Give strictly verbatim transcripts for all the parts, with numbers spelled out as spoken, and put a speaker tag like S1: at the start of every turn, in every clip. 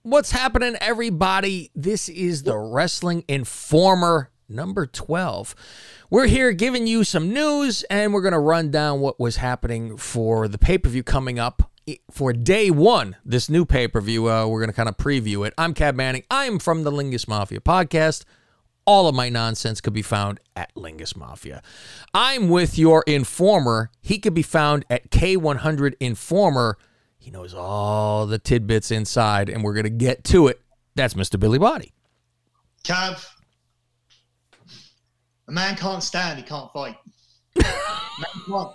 S1: What's happening, everybody? This is the Wrestling Informer number twelve. We're here giving you some news, and we're going to run down what was happening for the pay-per-view coming up for day one. This new pay-per-view, uh, we're going to kind of preview it. I'm Cab Manning. I'm from the Lingus Mafia podcast. All of my nonsense could be found at Lingus Mafia. I'm with your informer. He could be found at K one hundred Informer. He knows all the tidbits inside, and we're going to get to it. That's Mister Billy Body.
S2: Cav, a man can't stand, he can't fight. Man can't,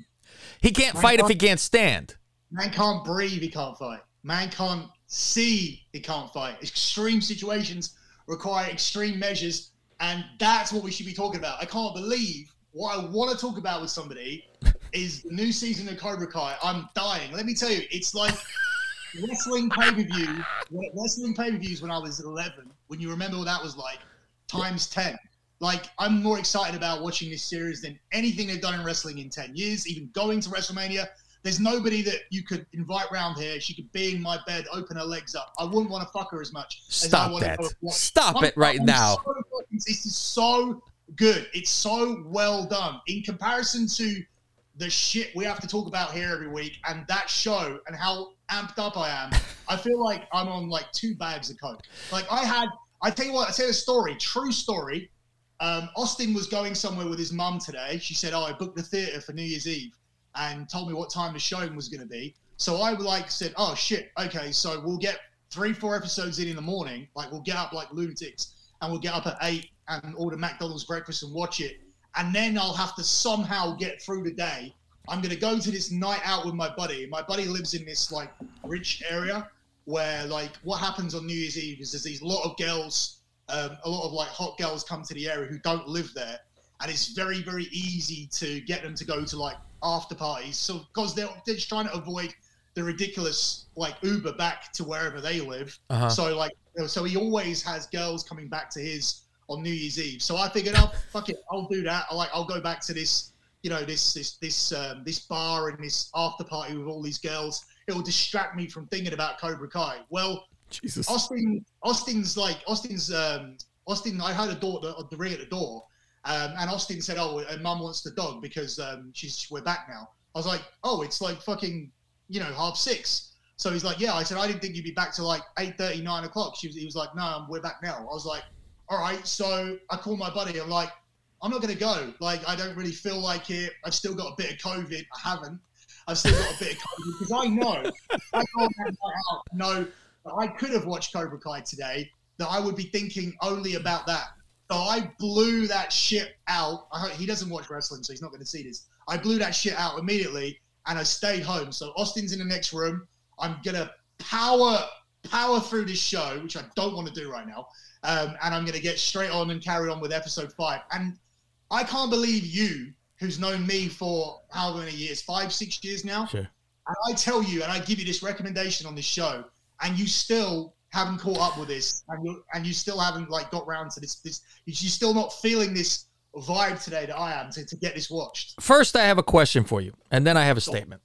S1: he can't
S2: man
S1: fight
S2: can't,
S1: if he can't stand.
S2: Man can't breathe, he can't fight. Man can't see, he can't fight. Extreme situations require extreme measures, and that's what we should be talking about. I can't believe what I want to talk about with somebody is the new season of Cobra Kai. I'm dying. Let me tell you, it's like wrestling pay-per-view, wrestling pay-per-views when I was eleven, when you remember what that was like, times ten. Like, I'm more excited about watching this series than anything they've done in wrestling in ten years, even going to WrestleMania. There's nobody that you could invite round here. She could be in my bed, open her legs up. I wouldn't want to fuck her as much.
S1: Stop
S2: as I want
S1: that.
S2: to watch.
S1: Stop
S2: I'm,
S1: it right
S2: I'm
S1: now.
S2: So, this is so good. It's so well done. In comparison to the shit we have to talk about here every week and that show and how amped up I am, I feel like I'm on like two bags of coke. Like I had, I tell you what, I tell you a story, true story. Um, Austin was going somewhere with his mum today. She said, oh, I booked the theater for New Year's Eve and told me what time the showing was going to be. So I like said, oh shit, okay, so we'll get three, four episodes in in the morning. Like we'll get up like lunatics and we'll get up at eight and order McDonald's breakfast and watch it. And then I'll have to somehow get through the day. I'm going to go to this night out with my buddy. My buddy lives in this like rich area where like what happens on New Year's Eve is there's these lot of girls, um, a lot of like hot girls come to the area who don't live there. And it's very, very easy to get them to go to like after parties. So because they're, they're just trying to avoid the ridiculous like Uber back to wherever they live. Uh-huh. So like, so he always has girls coming back to his on New Year's Eve. So I figured, oh, fuck it, I'll do that. I'll like, I'll go back to this, you know, this, this, this, um, this bar and this after party with all these girls. It will distract me from thinking about Cobra Kai. Well, Jesus. Austin, Austin's like, Austin's, um, Austin, I heard a door, the, the ring at the door. Um, and Austin said, oh, and mum wants the dog because um, she's, we're back now. I was like, oh, it's like fucking, you know, half six. So he's like, yeah. I said, I didn't think you'd be back till like eight thirty, nine o'clock. She was, he was like, no, we're back now. I was like, all right. So I called my buddy. I'm like, I'm not going to go. Like, I don't really feel like it. I've still got a bit of COVID. I haven't. I've still got a bit of COVID because I know, I can't have my out, know that I could have watched Cobra Kai today, that I would be thinking only about that. So I blew that shit out. I hope, he doesn't watch wrestling, so he's not going to see this. I blew that shit out immediately, and I stayed home. So Austin's in the next room. I'm going to power power through this show, which I don't want to do right now, um, and I'm going to get straight on and carry on with episode five. And I can't believe you, who's known me for how many years, five, six years now,
S1: sure.
S2: And I tell you, and I give you this recommendation on this show, and you still haven't caught up with this, and you and you still haven't like got round to this. This you're still not feeling this vibe today that I am to, to get this watched.
S1: First, I have a question for you, and then I have a statement.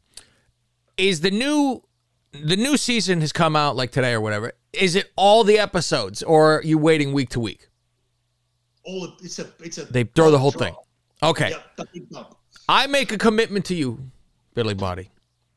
S1: Is the new the new season has come out like today or whatever? Is it all the episodes, or are you waiting week to week?
S2: All of, it's a it's a
S1: they throw the whole thing. Okay,
S2: yep,
S1: I make a commitment to you, Billy Body.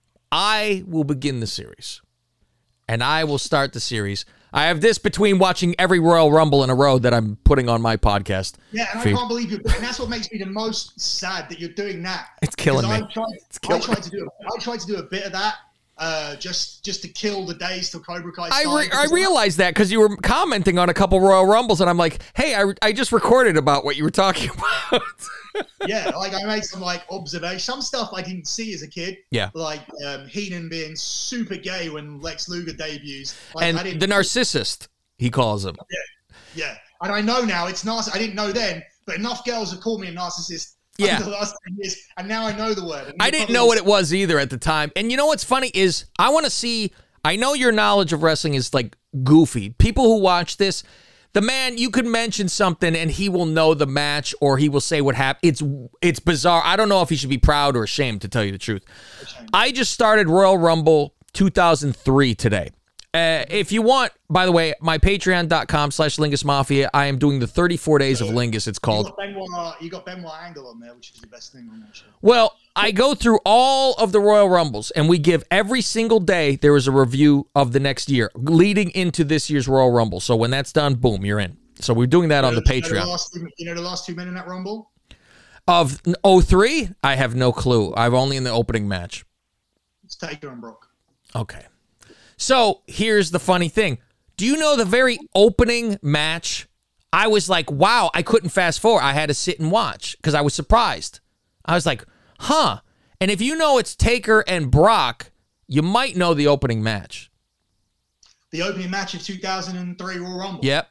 S1: I will begin the series. And I will start the series. I have this between watching every Royal Rumble in a row that I'm putting on my podcast.
S2: Yeah, and
S1: feed.
S2: I can't believe you. And that's what makes me the most sad that you're doing that.
S1: It's killing me.
S2: I tried,
S1: it's killing
S2: I tried
S1: me.
S2: to do. A, I tried to do a bit of that, uh, just just to kill the days till Cobra Kai
S1: I
S2: started.
S1: re- I realized that because you were commenting on a couple Royal Rumbles, and I'm like, hey, I I just recorded about what you were talking about.
S2: Yeah, like I made some like observation, some stuff I didn't see as a kid.
S1: Yeah,
S2: like um, Heenan being super gay when Lex Luger debuts, like,
S1: and
S2: I didn't,
S1: the narcissist he calls him.
S2: Yeah, yeah, and I know now it's narciss. I didn't know then, but enough girls have called me a narcissist.
S1: Yeah,
S2: over the last ten years, and now I know the word.
S1: I didn't know what it was either at the time. And you know what's funny is I want to see. I know your knowledge of wrestling is like goofy. People who watch this. The man, you could mention something and he will know the match or he will say what happened. It's it's bizarre. I don't know if he should be proud or ashamed, to tell you the truth. I just started Royal Rumble two thousand three today. Uh, if you want, by the way, my patreon.com slash Lingus Mafia, I am doing the thirty-four days of Lingus, it's called.
S2: You got Benoit, you got Benoit Angle on there, which is the best thing on that show.
S1: Well, I go through all of the Royal Rumbles, and we give every single day, there is a review of the next year, leading into this year's Royal Rumble. So when that's done, boom, you're in. So we're doing that on the
S2: you know
S1: Patreon.
S2: The last, you know the last two men in that Rumble?
S1: Of oh three, I have no clue. I've only in the opening match.
S2: It's Taker and Brock.
S1: Okay. So here's the funny thing. Do you know the very opening match? I was like, wow, I couldn't fast forward. I had to sit and watch because I was surprised. I was like, huh. And if you know it's Taker and Brock, you might know the opening match.
S2: The opening match of two thousand three Royal Rumble?
S1: Yep.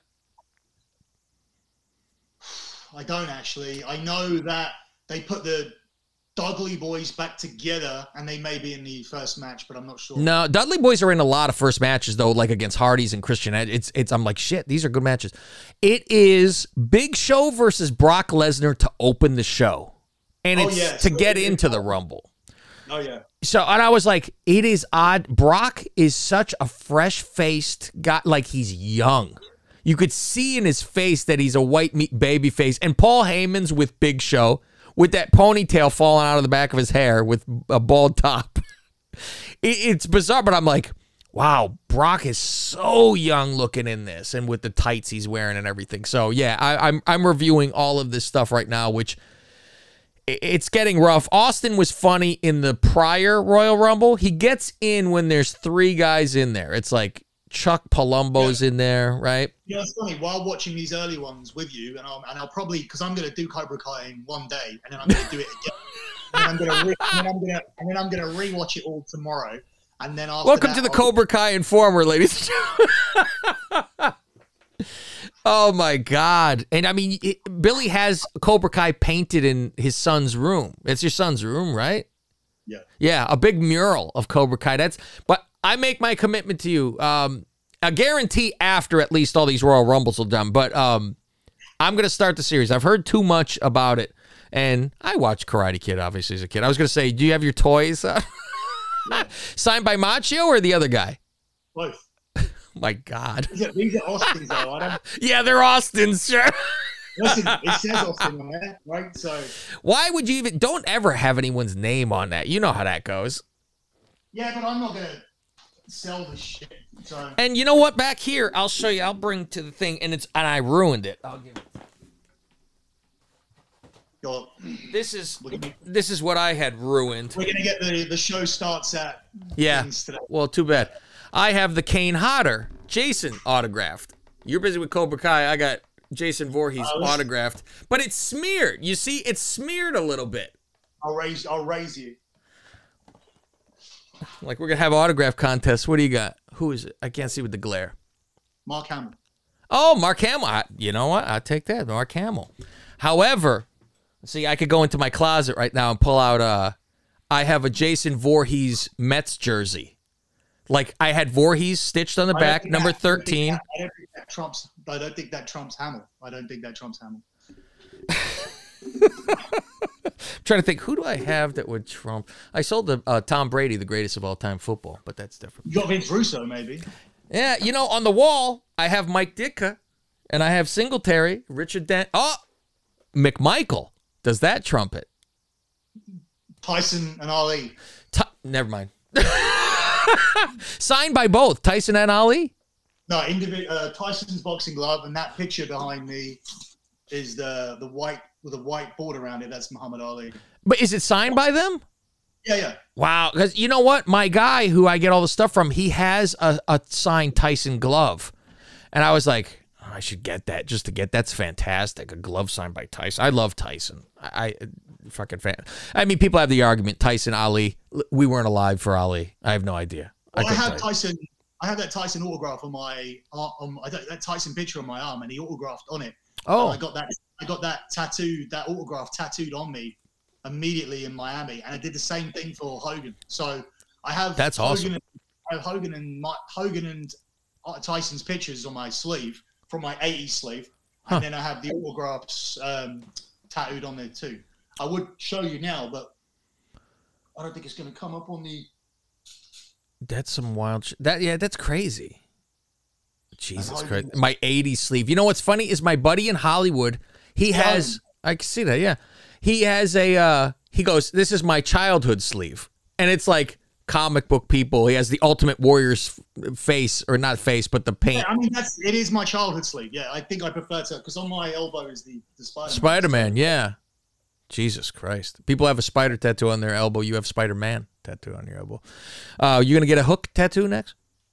S2: I don't actually. I know that they put the Dudley Boys back together, and they may be in the first match, but I'm not sure.
S1: No, Dudley Boys are in a lot of first matches though, like against Hardys and Christian. It's it's. I'm like, shit, these are good matches. It is Big Show versus Brock Lesnar to open the show, and
S2: Oh,
S1: it's
S2: yeah,
S1: to
S2: so
S1: get
S2: it is.
S1: into the Rumble.
S2: Oh, yeah.
S1: So, and I was like, it is odd. Brock is such a fresh-faced guy, like he's young. You could see in his face that he's a white meat baby face. And Paul Heyman's with Big Show, with that ponytail falling out of the back of his hair with a bald top. It, it's bizarre, but I'm like, wow, Brock is so young looking in this, and with the tights he's wearing and everything. So, yeah, I, I'm I'm reviewing all of this stuff right now, which i- it's getting rough. Austin was funny in the prior Royal Rumble. He gets in when there's three guys in there. It's like Chuck Palumbo's in there, right?
S2: You know, it's funny. While watching these early ones with you, and I'll, and I'll probably, because I'm going to do Cobra Kai in one day, and then I'm going to do it again. and, I'm gonna re- and then I'm going to and then I'm going to rewatch it all tomorrow. And then after
S1: Welcome
S2: that,
S1: to the
S2: I'll-
S1: Cobra Kai Informer, ladies and gentlemen. Oh, my God. And, I mean, it, Billy has Cobra Kai painted in his son's room. It's your son's room, right?
S2: Yeah.
S1: Yeah, a big mural of Cobra Kai. That's, but I make my commitment to you. Um, a guarantee after at least all these Royal Rumbles are done. But um, I'm going to start the series. I've heard too much about it. And I watched Karate Kid, obviously, as a kid. I was going to say, do you have your toys uh, signed by Machio or the other guy?
S2: Both.
S1: My God.
S2: These are, these are Austin's, though. I don't,
S1: Yeah, they're Austin's, sure.
S2: listen, it says Austin on there, right? So,
S1: Why would you even, don't ever have anyone's name on that. You know how that goes.
S2: yeah, but I'm not going to sell the shit. So,
S1: And you know what? Back here, I'll show you. I'll bring to the thing, and it's and I ruined it. I'll give it.
S2: God,
S1: This is
S2: we're going
S1: this is what I had ruined.
S2: to get the, the show starts at
S1: Yeah.
S2: things today.
S1: Well, too bad. I have the Kane Hodder Jason autographed. You're busy with Cobra Kai. I got Jason Voorhees
S2: Oh, this-
S1: autographed, but it's smeared. You see, it's smeared a little bit.
S2: I'll raise, I'll raise you.
S1: Like we're gonna have autograph contests. What do you got? Who is it? I can't see with the glare.
S2: Mark Hamill.
S1: Oh, Mark Hamill. I, you know what? I'll take that. Mark Hamill. However, see, I could go into my closet right now and pull out uh I have a Jason Voorhees Mets jersey. Like I had Voorhees stitched on the
S2: I don't
S1: back,
S2: think
S1: number
S2: that- I don't think
S1: thirteen.
S2: that- I don't think that trumps. I don't think that trumps Hamill. I don't think that trumps Hamill.
S1: I'm trying to think, who do I have that would trump? I sold the uh, Tom Brady, the greatest of all time football, but that's different.
S2: You got Vince Russo, maybe.
S1: Yeah, you know, on the wall, I have Mike Ditka, and I have Singletary, Richard Dent. Oh, McMichael. Does that trump it?
S2: Tyson and Ali.
S1: T- Never mind. Signed by both Tyson and Ali.
S2: No, individ- uh, Tyson's boxing glove, and that picture behind me is the the white with a white border around it. That's Muhammad Ali.
S1: But is it signed by them?
S2: Yeah, yeah.
S1: Wow. Because you know what? My guy who I get all the stuff from, he has a, a signed Tyson glove. And I was like, oh, I should get that just to get that's fantastic. A glove signed by Tyson. I love Tyson. I, I fucking fan. I mean, people have the argument Tyson, Ali. We weren't alive for Ali. I have no idea.
S2: Well, I,
S1: couldn't
S2: have
S1: tell you.
S2: Tyson. I have that Tyson autograph on my ar- on I don't- that Tyson picture on my arm, and he autographed on it.
S1: Oh,
S2: And I got that. I got that tattooed. That autograph tattooed on me immediately in Miami, and I did the same thing for Hogan. So I have
S1: That's
S2: Hogan
S1: awesome.
S2: and, I have Hogan and my, Hogan and uh, Tyson's pictures on my sleeve from my eighties sleeve,
S1: Huh.
S2: and then I have the autographs um, tattooed on there too. I would show you now, but I don't think it's going to come up on the.
S1: That's some wild shit. That yeah, that's crazy. Jesus Christ. My eighties sleeve. You know what's funny is my buddy in Hollywood, he has I can see that, yeah. He has a uh he goes, "This is my childhood sleeve." And it's like comic book people. He has the Ultimate Warrior's face, or not face, but the paint.
S2: Yeah, I mean, that's it is my childhood sleeve. Yeah, I think I prefer to, because on my elbow is the, the Spider-Man.
S1: Spider-Man, yeah. Jesus Christ. People have a spider tattoo on their elbow. You have Spider-Man tattoo on your elbow. Uh, you going to get a Hook tattoo next?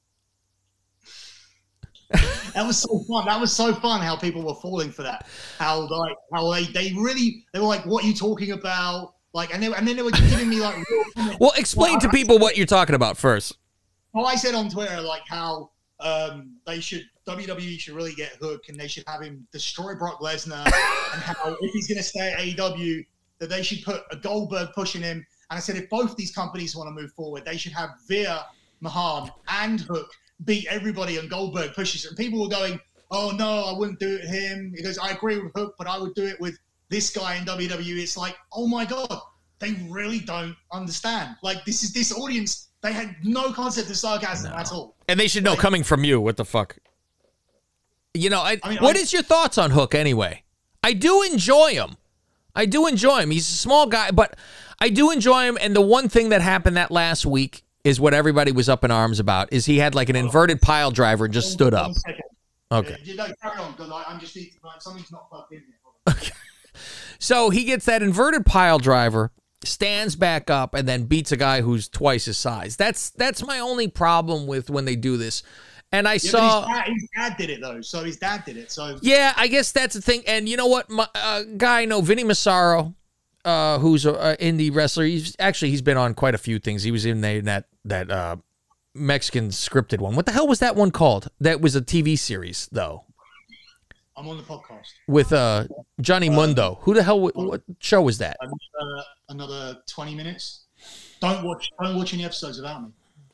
S2: That was so fun. That was so fun how people were falling for that. How like how they, they really they were like, "What are you talking about?" Like, and they and then they were giving me like. Real
S1: well, explain well, to people what you're talking about first.
S2: Well, I said on Twitter like how um, they should W W E should really get Hook, and they should have him destroy Brock Lesnar, and how if he's going to stay at A E W, that they should put a Goldberg pushing him. And I said if both these companies want to move forward, they should have Veer Mahan and Hook beat everybody, and Goldberg pushes. And people were going, "Oh no, I wouldn't do it with him." He goes, "I agree with Hook, but I would do it with this guy in W W E." It's like, oh my God, they really don't understand. Like, this is this audience, they had no concept of sarcasm no. at all.
S1: And they should know, like, coming from you, what the fuck? You know, I,
S2: I mean,
S1: what
S2: I,
S1: is your thoughts on Hook anyway? I do enjoy him. I do enjoy him. He's a small guy, but I do enjoy him. And the one thing that happened that last week is what everybody was up in arms about, is he had like an inverted pile driver and just stood up. Okay.
S2: You know, carry on, because I'm just need to, like, something's not plugged in here.
S1: Okay. So he gets that inverted pile driver, stands back up, and then beats a guy who's twice his size. That's that's my only problem with when they do this. And I yeah, saw
S2: his dad, his dad did it though, so his dad did it. So
S1: yeah, I guess that's the thing. And you know what, my uh, guy I know, Vinny Massaro, uh, who's an indie wrestler. He's actually he's been on quite a few things. He was in, the, in that that uh, Mexican scripted one. What the hell was that one called? That was a T V series though.
S2: I'm on the podcast
S1: with uh, Johnny Mundo. Who the hell? What show was that?
S2: Uh, another twenty minutes. Don't watch. Don't watch any episodes without me.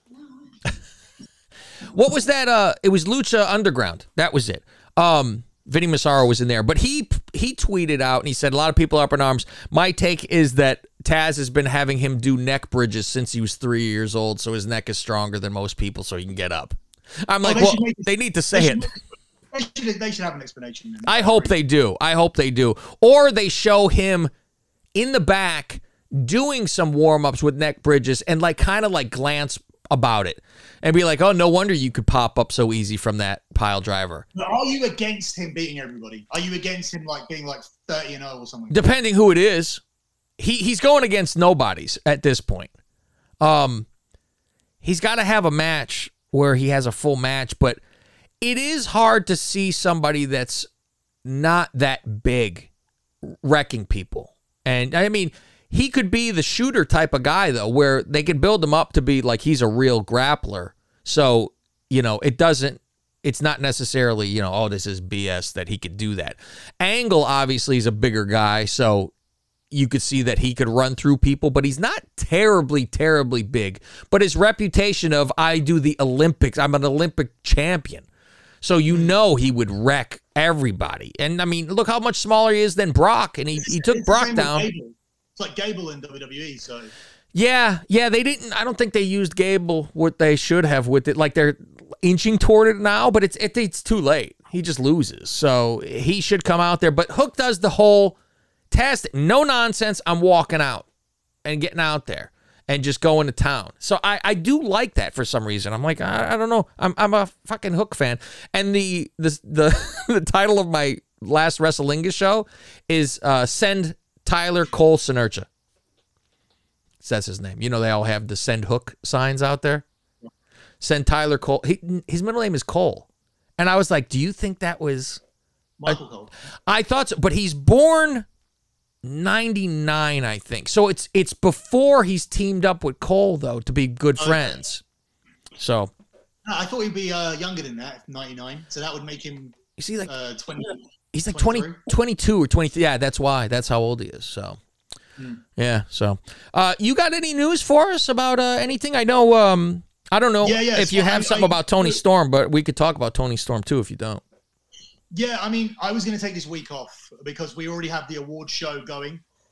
S1: What was that? Uh, it was Lucha Underground. That was it. Um, Vinny Massaro was in there, but he he tweeted out and he said a lot of people are up in arms. My take is that Taz has been having him do neck bridges since he was three years old, so his neck is stronger than most people, so he can get up. I'm like, oh, they well, they need to say it.
S2: They should, they should have an explanation. Then.
S1: I hope they do. I hope they do. Or they show him in the back doing some warm-ups with neck bridges and like kind of like glance about it and be like, oh, no wonder you could pop up so easy from that pile driver.
S2: But are you against him beating everybody? Are you against him like being like thirty and oh or something?
S1: Depending who it is. He He's going against nobodies at this point. Um, He's got to have a match where he has a full match, but it is hard to see somebody that's not that big wrecking people. And I mean, he could be the shooter type of guy, though, where they can build him up to be like he's a real grappler. So, you know, it doesn't, it's not necessarily, you know, oh, this is B S that he could do that. Angle, obviously, is a bigger guy. So you could see that he could run through people, but he's not terribly, terribly big. But his reputation of, I do the Olympics, I'm an Olympic champion. So you know he would wreck everybody. And, I mean, look how much smaller he is than Brock, and he, he took
S2: it's
S1: Brock down.
S2: It's like Gable in W W E, so...
S1: Yeah, yeah, they didn't... I don't think they used Gable what they should have with it. Like, they're inching toward it now, but it's it, it's too late. He just loses. So he should come out there. But Hook does the whole test. No nonsense. I'm walking out and getting out there and just going to town. So I, I do like that for some reason. I'm like, I, I don't know. I'm I'm a fucking Hook fan. And the the the, the title of my last Wrestlingus show is uh, Send Tyler Cole Sinercha. That's his name. You know they all have the Send Hook signs out there. Send Tyler Cole. He, his middle name is Cole. And I was like, do you think that was...
S2: Michael a, Cole.
S1: I thought so. But he's born... ninety-nine, I think. So it's it's before he's teamed up with Cole, though, to be good okay. friends. So
S2: no, I thought he'd be uh, younger than that, ninety-nine. So that would make him.
S1: Is he like
S2: uh, twenty?
S1: He's like twenty, twenty-two or twenty-three. Yeah, that's why. That's how old he is. So hmm. yeah. So uh, you got any news for us about uh, anything? I know. Um, I don't know
S2: yeah, yeah,
S1: if you have I, something I, about Tony I, Storm, but we could talk about Tony Storm too if you don't.
S2: Yeah, I mean, I was going to take this week off because we already have the award show going.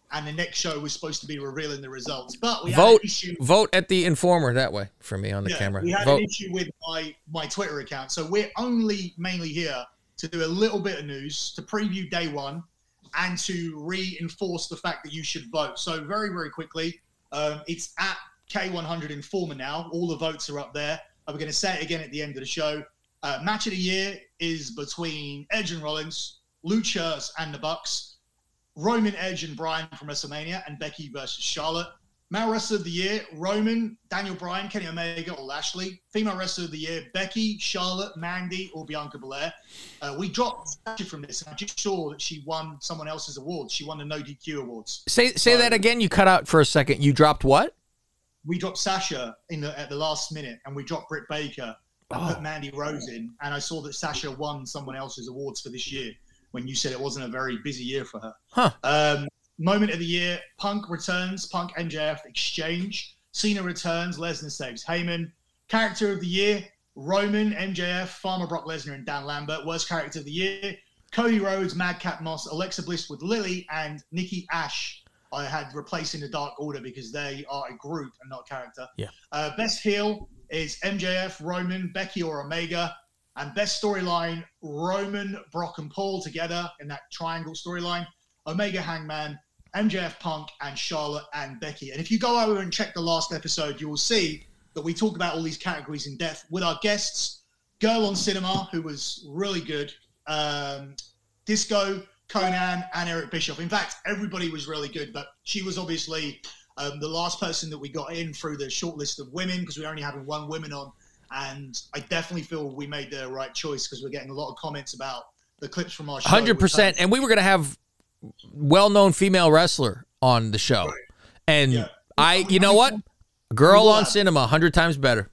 S2: and the next show was supposed to be revealing the results. But we
S1: vote,
S2: had an issue.
S1: Vote at the Informer that way for me on the
S2: yeah,
S1: camera.
S2: We had
S1: vote.
S2: an issue with my, my Twitter account. So we're only mainly here to do a little bit of news, to preview day one, and to reinforce the fact that you should vote. So very, very quickly, um, it's at K one hundred Informer now. All the votes are up there. We're going to say it again at the end of the show. Uh, match of the year is between Edge and Rollins, Luchas and the Bucks, Roman, Edge and Bryan from WrestleMania, and Becky versus Charlotte. Male Wrestler of the Year, Roman, Daniel Bryan, Kenny Omega, or Lashley. Female Wrestler of the Year, Becky, Charlotte, Mandy, or Bianca Belair. Uh, we dropped Sasha from this, and I just saw that she won someone else's awards. She won the No D Q Awards.
S1: Say say
S2: so,
S1: that again. You cut out for a second. You dropped what?
S2: We dropped Sasha in the at the last minute, and we dropped Britt Baker and
S1: Oh.
S2: put Mandy Rose in. And I saw that Sasha won someone else's awards for this year when you said it wasn't a very busy year for her.
S1: Huh.
S2: Um, moment of the year, Punk returns, Punk M J F exchange. Cena returns, Lesnar saves Heyman. Character of the year, Roman, M J F, Farmer Brock Lesnar, and Dan Lambert. Worst character of the year, Cody Rhodes, Madcap Moss, Alexa Bliss with Lily, and Nikki Ash. I had replacing the Dark Order because they are a group and not a character.
S1: Yeah.
S2: Uh, best heel is M J F, Roman, Becky, or Omega. And best storyline, Roman, Brock, and Paul together in that triangle storyline. Omega, Hangman, M J F, Punk, and Charlotte and Becky. And if you go over and check the last episode, you will see that we talk about all these categories in depth with our guests. Girl on Cinema, who was really good. Um, Disco, Conan, and Eric Bischoff. In fact, everybody was really good, but she was obviously um, the last person that we got in through the short list of women because we're only having one woman on. And I definitely feel we made the right choice because we're getting a lot of comments about the clips from our show.
S1: one hundred percent. And we were going to have well-known female wrestler on the show.
S2: Right.
S1: And
S2: Yeah.
S1: I, you know what? Girl
S2: We'll
S1: on
S2: have-
S1: Cinema, one hundred times better.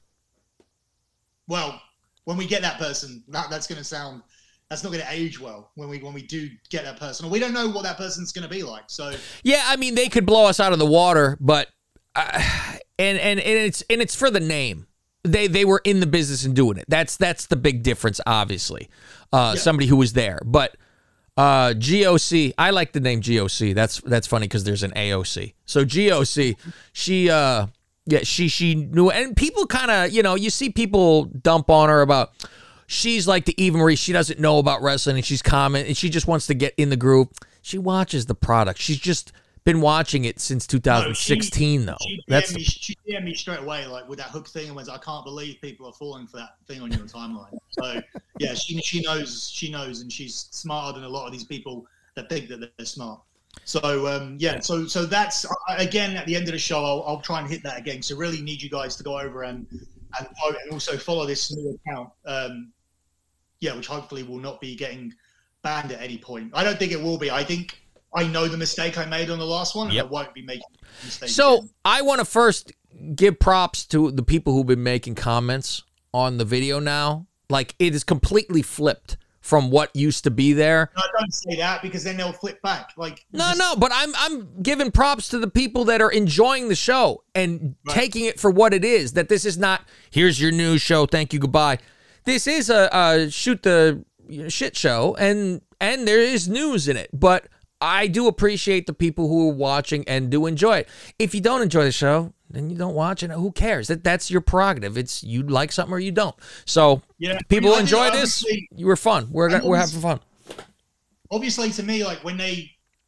S2: Well, when we get that person, that, that's going to sound... That's not going to age well when we when we do get that person. We don't know what that person's going to be like. So
S1: Yeah, I mean, they could blow us out of the water, but uh, and and and it's and it's for the name. They they were in the business and doing it. That's that's the big difference, obviously. Uh,
S2: Yeah.
S1: Somebody who was there, but uh, G O C. I like the name G O C. That's that's funny because there's an A O C. So G O C. She uh yeah she she knew, and people kind of, you know, you see people dump on her about. She's like the Eva Marie. She doesn't know about wrestling, and she's comment, and she just wants to get in the groove. She watches the product. She's just been watching it since two thousand sixteen,
S2: no,
S1: though.
S2: she, she
S1: That's
S2: D M'd me, she D M'd me straight away, like with that hook thing, and was, I can't believe people are falling for that thing on your timeline. So yeah, she she knows, she knows, and she's smarter than a lot of these people that think that they're smart. So um, yeah, so so that's again at the end of the show, I'll, I'll try and hit that again. So really need you guys to go over and and, vote, and also follow this new account. Um, yeah, which hopefully will not be getting banned at any point. I don't think it will be. I think I know the mistake I made on the last one, and
S1: Yep.
S2: I won't be making mistakes.
S1: So
S2: again.
S1: I want to first give props to the people who've been making comments on the video now. Like, it is completely flipped from what used to be there.
S2: No, don't say that because then they'll flip back. Like
S1: No,
S2: just-
S1: no, but I'm I'm giving props to the people that are enjoying the show and
S2: Right.
S1: taking it for what it is. That this is not, here's your news show, thank you, goodbye. This is a, a shoot the you know, shit show, and and there is news in it. But I do appreciate the people who are watching and do enjoy it. If you don't enjoy the show, then you don't watch it. Who cares? That that's your prerogative. It's you like something or you don't. So
S2: Yeah,
S1: people
S2: I mean, I
S1: enjoy
S2: think
S1: this.
S2: obviously-
S1: You were fun. We're
S2: I
S1: we're
S2: always-
S1: having fun.
S2: obviously to me, like when they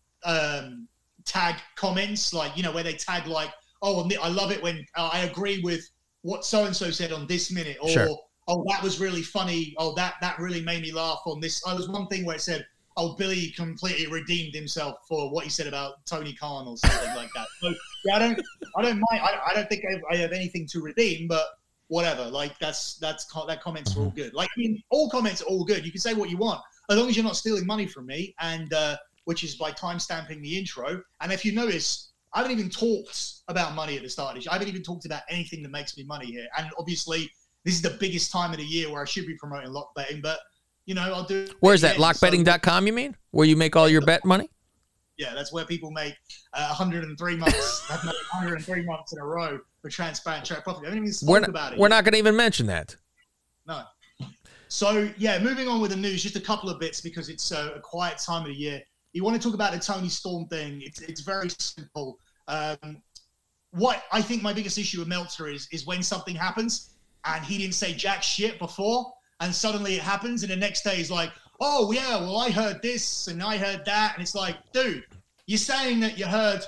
S2: um, tag comments, like, you know, where they tag like, oh, I love it when uh, I agree with what so-and-so said on this minute, or,
S1: Sure.
S2: oh, that was really funny. Oh, that, that really made me laugh on this. I was one thing where it said, oh, Billy completely redeemed himself for what he said about Tony Khan or something like that. So yeah, I don't, I don't mind. I, I don't think I, I have anything to redeem, but whatever. Like that's, that's, that comments are all good. Like, I mean, all comments are all good. You can say what you want, as long as you're not stealing money from me, and uh, which is by time stamping the intro. And if you notice, I haven't even talked about money at the start of the show. I haven't even talked about anything that makes me money here. And obviously, this is the biggest time of the year where I should be promoting lock betting, but you know, I'll do.
S1: Where's that?
S2: again.
S1: lock betting dot com, you mean? Where you make all your bet money?
S2: Yeah, that's where people make uh, one hundred three months, have made one hundred three months in a row for transparent track profit. I haven't even spoke
S1: We're not,
S2: about it.
S1: we're
S2: yet.
S1: not going to even mention that.
S2: No. So yeah, moving on with the news, just a couple of bits because it's uh, a quiet time of the year. you want to talk about the Tony Storm thing, it's it's very simple. Um, what I think my biggest issue with Meltzer is is when something happens and he didn't say jack shit before, and suddenly it happens, and the next day he's like, oh yeah, well I heard this and I heard that, and it's like, dude, you're saying that you heard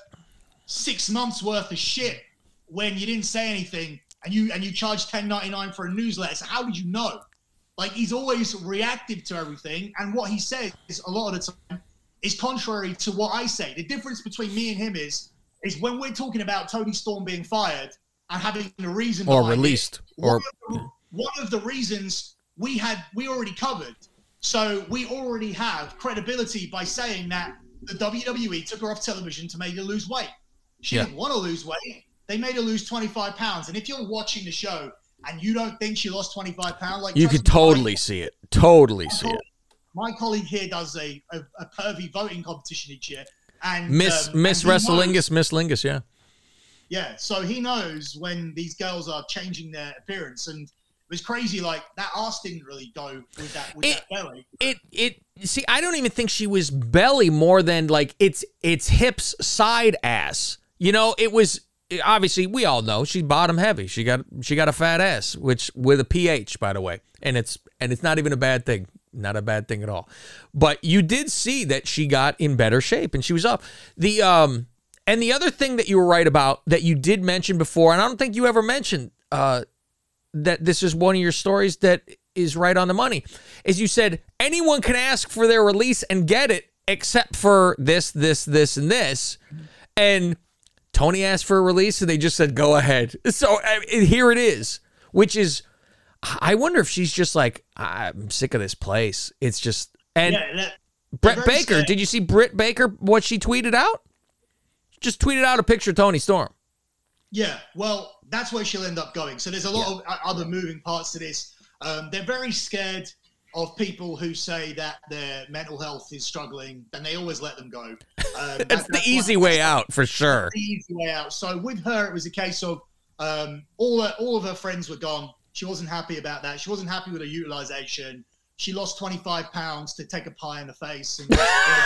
S2: six months worth of shit when you didn't say anything, and you and you charged ten ninety-nine for a newsletter. So how did you know? Like, he's always reactive to everything, and what he says a lot of the time is contrary to what I say. The difference between me and him is is when we're talking about Tony Storm being fired and having a reason
S1: or released,
S2: it,
S1: or
S2: one of, the, one of the reasons we had we already covered. So we already have credibility by saying that the W W E took her off television to make her lose weight. She yeah. didn't want to lose weight. They made her lose twenty-five pounds. And if you're watching the show and you don't think she lost twenty-five pounds, like,
S1: you could totally like, see it. Totally see it.
S2: My colleague here does a, a, a pervy voting competition each year. And
S1: Miss
S2: um,
S1: Miss Wrestlingus, Miss Lingus, yeah.
S2: Yeah, so he knows when these girls are changing their appearance, and it was crazy. Like, that ass didn't really go with that with
S1: it,
S2: that belly.
S1: It it see, I don't even think she was belly more than like it's it's hips side ass. You know, it was obviously we all know she's bottom heavy. She got she got a fat ass, which with a P H, by the way, and it's and it's not even a bad thing. Not a bad thing at all. But you did see that she got in better shape and she was up. The um and the other thing that you were right about that you did mention before, and I don't think you ever mentioned uh that this is one of your stories that is right on the money, is you said anyone can ask for their release and get it except for this, this, this, and this. And Tony asked for a release and they just said, go ahead. So uh, here it is, which is, I wonder if she's just like, I'm sick of this place. It's just, and
S2: yeah, that,
S1: Britt Baker, sad. Did you see Britt Baker, what she tweeted out? Just tweeted out a picture of Tony Storm.
S2: Yeah, well, that's where she'll end up going. So there's a lot
S1: yeah.
S2: of other moving parts to this. Um, they're very scared of people who say that their mental health is struggling, and they always let them go. Um, that,
S1: that's the
S2: that's
S1: easy way out, for sure.
S2: The easy way out. So with her, it was a case of um, all, her, all of her friends were gone. She wasn't happy about that. She wasn't happy with her utilization. She lost twenty-five pounds to take a pie in the face and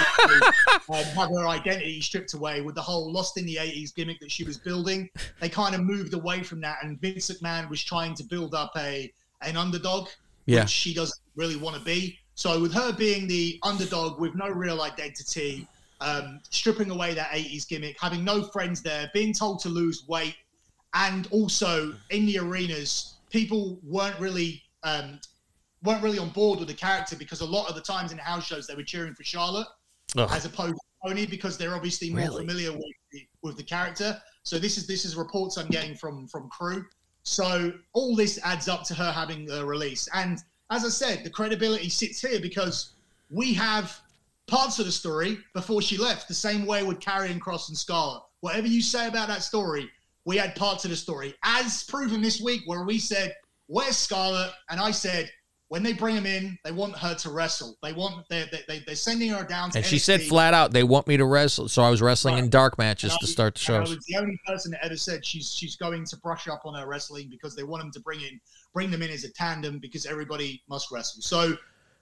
S2: um, have her identity stripped away with the whole Lost in the eighties gimmick that she was building. They kind of moved away from that, and Vince McMahon was trying to build up a an underdog,
S1: yeah.
S2: which she doesn't really want to be. So with her being the underdog with no real identity, um, stripping away that eighties gimmick, having no friends there, being told to lose weight, and also in the arenas, people weren't really um, weren't really on board with the character, because a lot of the times in the house shows they were cheering for Charlotte Ugh. as opposed to Tony, because they're obviously more
S1: really?
S2: familiar with the, with the character. So this is this is reports I'm getting from from crew. So all this adds up to her having a release. And as I said, the credibility sits here because we have parts of the story before she left, the same way with Karrion Kross and Scarlett. Whatever you say about that story, we had parts of the story, as proven this week, where we said, where's Scarlett? And I said, when they bring him in, they want her to wrestle. They want, they're, they, they're sending her down to
S1: And
S2: N X
S1: she
S2: T.
S1: said flat out, they want me to wrestle. So I was wrestling right. in dark matches
S2: I,
S1: to start the shows.
S2: I was the only person that ever said she's she's going to brush up on her wrestling because they want them to bring in, bring them in as a tandem because everybody must wrestle. So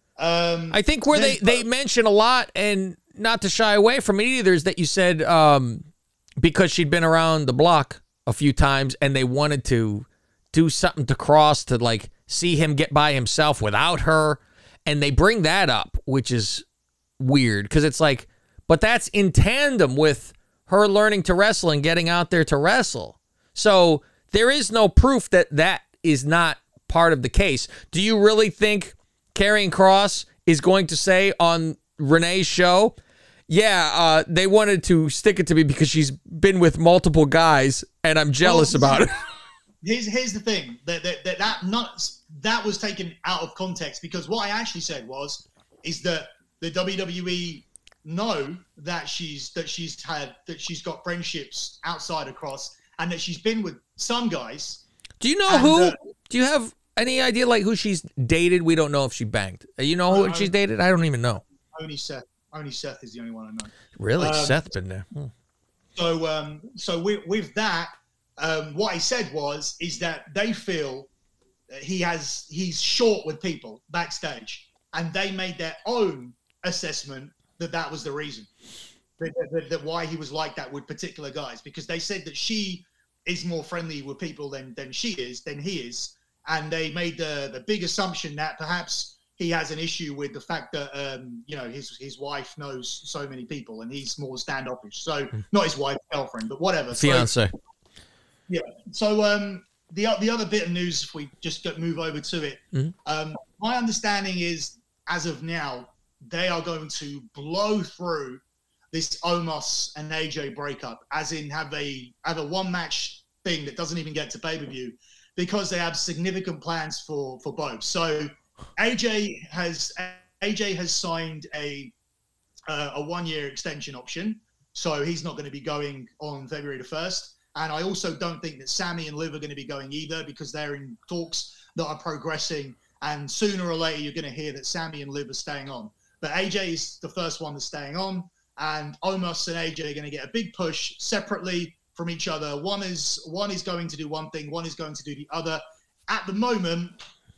S2: um,
S1: I think where they, they mention a lot, and not to shy away from it either, is that you said um, because she'd been around the block a few times and they wanted to do something to Kross to like see him get by himself without her, and they bring that up, which is weird because it's like, but that's in tandem with her learning to wrestle and getting out there to wrestle. So there is no proof that that is not part of the case. Do you really think Karrion Kross is going to say on Renee's show, yeah, uh, they wanted to stick it to me because she's been with multiple guys and I'm jealous well, about it?
S2: Here's here's the thing that that that that, not, that was taken out of context, because what I actually said was is that the W W E know that she's that she's had that she's got friendships outside of Kross and that she's been with some guys.
S1: Do you know
S2: and,
S1: who?
S2: Uh,
S1: Do you have any idea like who she's dated? We don't know if she banged. You know who I, she's dated? I don't even know.
S2: Only Seth. Only Seth is the only one I know.
S1: Really,
S2: um,
S1: Seth been there. Hmm.
S2: So, um, so with, with that, um, what I said was is that they feel that he has he's short with people backstage, and they made their own assessment that that was the reason. That, that, that why he was like that with particular guys, because they said that she is more friendly with people than than she is, than he is, and they made the the big assumption that perhaps he has an issue with the fact that um, you know his his wife knows so many people, and he's more standoffish. So not his wife, girlfriend, but whatever.
S1: Fiance.
S2: So, yeah. So um, the the other bit of news, if we just go, move over to it,
S1: mm-hmm.
S2: um, my understanding is, as of now, they are going to blow through this Omos and A J breakup, as in have a have a one match thing that doesn't even get to pay per view, because they have significant plans for for both. So A J has A J has signed a uh, a one year extension option, so he's not going to be going on February the first. And I also don't think that Sammy and Liv are going to be going either, because they're in talks that are progressing. And sooner or later, you're going to hear that Sammy and Liv are staying on. But A J is the first one that's staying on. And Omos and A J are going to get a big push separately from each other. One is one is going to do one thing, one is going to do the other. At the moment,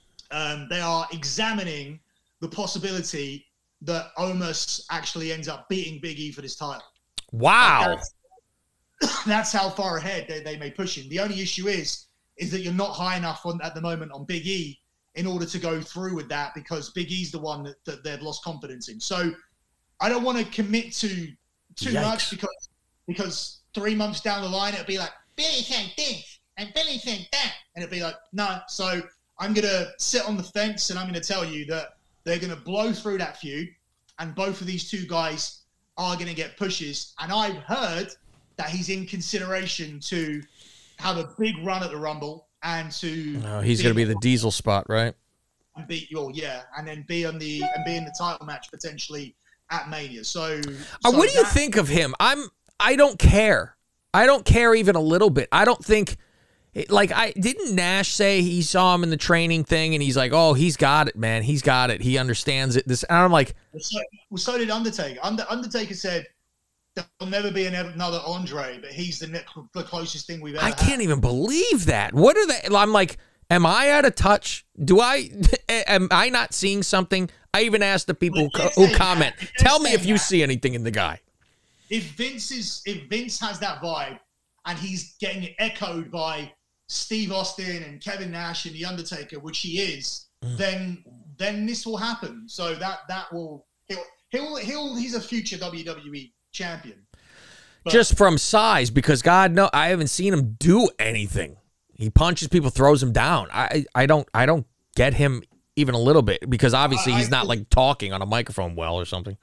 S2: um, they are examining the possibility that Omos actually ends up beating Big E for this title.
S1: Wow.
S2: That's, that's how far ahead they, they may push him. The only issue is, is that you're not high enough on, at the moment on Big E in order to go through with that, because Big E's the one that, that they've lost confidence in. So I don't want to commit to too
S1: Yikes.
S2: much, because because three months down the line, it'll be like, Billy said this and Billy said that. And it'll be like, no. So I'm going to sit on the fence, and I'm going to tell you that they're going to blow through that feud, and both of these two guys are going to get pushes. And I've heard that he's in consideration to have a big run at the Rumble and to...
S1: Oh, he's going to be the Diesel spot, right?
S2: And be, oh, yeah, and then be on the and be in the title match potentially at Mania. So,
S1: Uh,
S2: so
S1: what do you
S2: that-
S1: think of him? I'm. I don't care. I don't care even a little bit. I don't think. Like, I didn't Nash say he saw him in the training thing, and he's like, "Oh, he's got it, man. He's got it. He understands it." This, and I'm like,
S2: Well, so, well, so did Undertaker. Under, Undertaker said there'll never be an, another Andre, but he's the, ne- the closest thing we've ever
S1: I
S2: had.
S1: can't even believe that. What are they? I'm like, am I out of touch? Do I? Am I not seeing something? I even asked the people
S2: Well,
S1: who, who
S2: say
S1: comment.
S2: that.
S1: Tell me
S2: Say
S1: if you
S2: that.
S1: see anything in the guy.
S2: If Vince is, if Vince has that vibe, and he's getting it echoed by Steve Austin and Kevin Nash and the Undertaker, which he is,
S1: Mm.
S2: then then this will happen. So that that will he'll he'll he'll he's a future W W E champion. But-
S1: Just from size, because God no, I haven't seen him do anything. He punches people, throws them down. I I don't I don't get him even a little bit, because obviously
S2: I- I
S1: he's not
S2: think-
S1: like talking on a microphone well or something.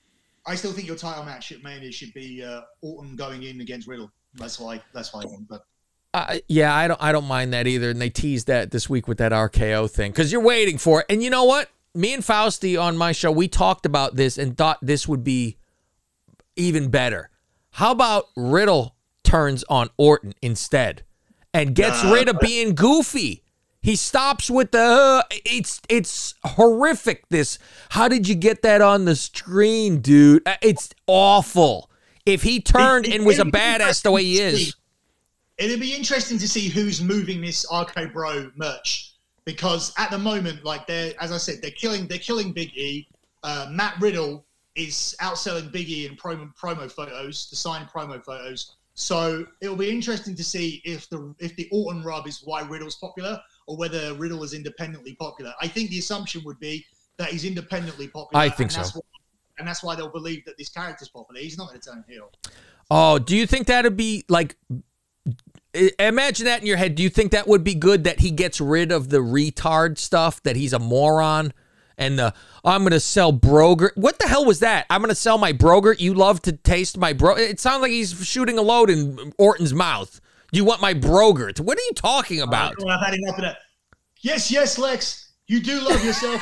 S2: I still think your title match at Mania should be uh, Orton going in against Riddle. That's why. That's why. I think, but
S1: Uh, yeah, I don't I don't mind that either. And they teased that this week with that R K O thing, because you're waiting for it. And you know what? Me and Fausti on my show, we talked about this and thought this would be even better. How about Riddle turns on Orton instead and gets
S2: Nah.
S1: rid of being goofy? He stops with the uh, it's it's horrific. This, how did you get that on the screen, dude? Uh, It's awful. If he turned
S2: It- it-
S1: and was a
S2: it'd be
S1: badass the way he
S2: interesting to
S1: is.
S2: see- It'd be interesting to see who's moving this R K Bro merch, because at the moment, like they're, as I said, they're killing, they're killing Big E. Uh, Matt Riddle is outselling Big E in promo, promo photos, the signed promo photos. So it'll be interesting to see if the if the Orton rub is why Riddle's popular, or whether Riddle is independently popular. I think the assumption would be that he's independently popular.
S1: I think
S2: and that's
S1: so.
S2: Why, and that's why they'll believe that this character's popular. He's not going to turn heel.
S1: Oh, do you think that'd be like? I- Imagine that in your head. Do you think that would be good, that he gets rid of the retard stuff, that he's a moron, and the I'm going to sell Brogurt? What the hell was that? I'm going to sell my Brogurt. You love to taste my bro. It sounds like he's shooting a load in Orton's mouth. Do you want my Brogurt? What are you talking about?
S2: Oh, I've had enough of that. Yes, yes, Lex. You do love yourself.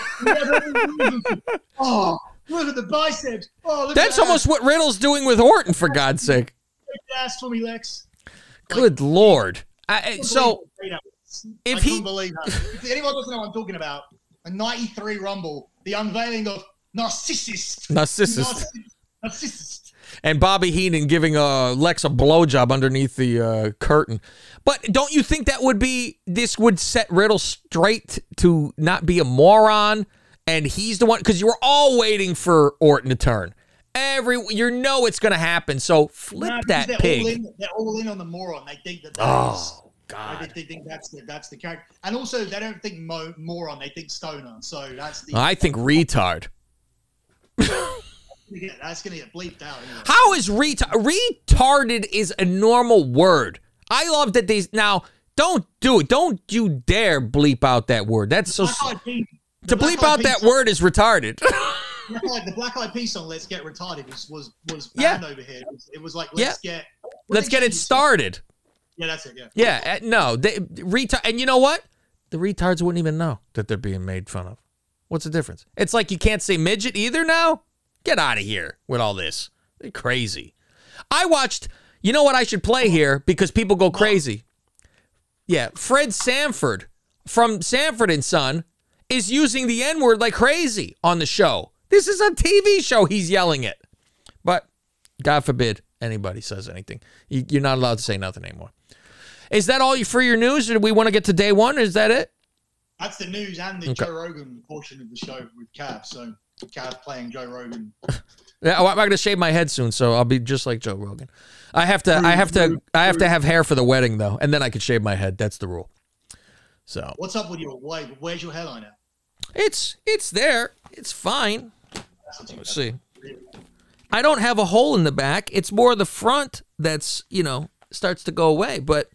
S2: Oh, look at the biceps. Oh, look
S1: That's
S2: at that.
S1: almost what Riddle's doing with Orton, for God's sake.
S2: Great ass for me, Lex.
S1: Good Lord. I, so if
S2: I
S1: he-
S2: couldn't believe that. If anyone doesn't know what I'm talking about, a ninety-three Rumble, the unveiling of Narcissus.
S1: Narcissus.
S2: Narcissus.
S1: And Bobby Heenan giving uh, Lex a blowjob underneath the uh, curtain. But don't you think that would be, this would set Riddle straight to not be a moron, and he's the one, because you were all waiting for Orton to turn. Every you know it's going to happen. So flip
S2: Nah,
S1: that
S2: they're
S1: pig.
S2: All in, they're all in on the moron. They think that that
S1: Oh,
S2: is-
S1: God.
S2: They, they think that's the, that's the character. And also, they don't think mo- moron. They think stoner. So that's the.
S1: I think retard.
S2: Yeah, that's gonna get bleeped out. Anyway.
S1: How is retard? Retarded is a normal word. I love that they now don't do it. Don't you dare bleep out that word. That's so.
S2: Black Eyed Peas-
S1: To
S2: the Black
S1: bleep
S2: Eyed
S1: out
S2: Peas
S1: that
S2: song-
S1: word is retarded.
S2: Yeah, like the Black Eyed Peas song "Let's Get Retarded" was was was
S1: Yeah.
S2: banned over here. It was, it was like let's get
S1: Let's get it started.
S2: Yeah, that's it. Yeah.
S1: Yeah, uh, no, they retard. And you know what? The retards wouldn't even know that they're being made fun of. What's the difference? It's like you can't say midget either now. Get out of here with all this. They're crazy. I watched. You know what I should play here because people go crazy. Yeah, Fred Sanford from Sanford and Son is using the N-word like crazy on the show. This is a T V show he's yelling it. But God forbid anybody says anything. You, you're not allowed to say nothing anymore. Is that all for your news, or do we want to get to day one? Is that it?
S2: That's the news and the
S1: Okay.
S2: Joe Rogan portion of the show with Cav. So Cav playing Joe Rogan.
S1: Yeah, oh, I'm going to shave my head soon, so I'll be just like Joe Rogan. I have to, I have to, I have to have hair for the wedding though, and then I can shave my head. That's the rule. So
S2: What's up with your why, Where's your hairline at?
S1: it's, it's there. It's fine.
S2: That's not too
S1: Let's
S2: bad.
S1: see. I don't have a hole in the back. It's more the front that's, you know, starts to go away. But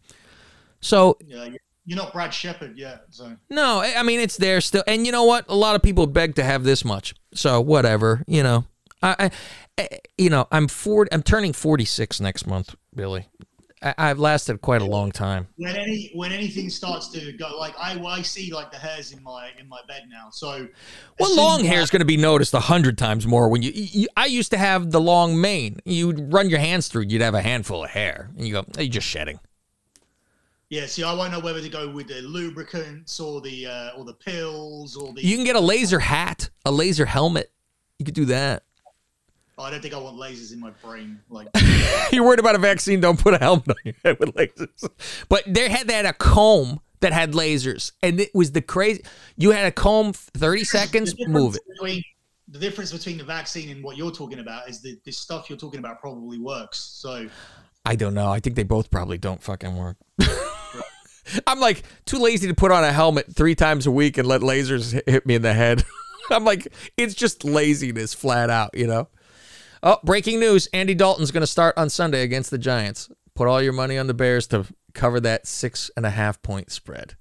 S1: so
S2: Yeah, you're- you're not Brad Shepard yet. So
S1: no, I I mean it's there still. And you know what? A lot of people beg to have this much. So whatever, you know. I, I I- you know, I'm forty. I'm turning forty-six next month, Billy. I, I've lasted quite a long time.
S2: when any when anything starts to go, like I I see like the hairs in my in my bed now. So as
S1: Well,
S2: soon
S1: long
S2: as
S1: hair
S2: I-
S1: is going to be noticed a hundred times more when you, you. I used to have the long mane. You'd run your hands through, you'd have a handful of hair, and you go, "You're just shedding."
S2: Yeah, see, I won't know whether to go with the lubricants or the uh, or the pills or the.
S1: You can get a laser hat, a laser helmet. You could do that.
S2: I don't think I want lasers in my brain. Like,
S1: You're worried about a vaccine? Don't put a helmet on your head with lasers. But they had they had a comb that had lasers, and it was the crazy. You had a comb, thirty seconds,
S2: the
S1: move it.
S2: difference Between, the difference between the vaccine and what you're talking about is that this stuff you're talking about probably works. So
S1: I don't know. I think they both probably don't fucking work. I'm like too lazy to put on a helmet three times a week and let lasers hit- hit me in the head. I'm like, it's just laziness flat out, you know? Oh, breaking news. Andy Dalton's going to start on Sunday against the Giants. Put all your money on the Bears to cover that six and a half point spread.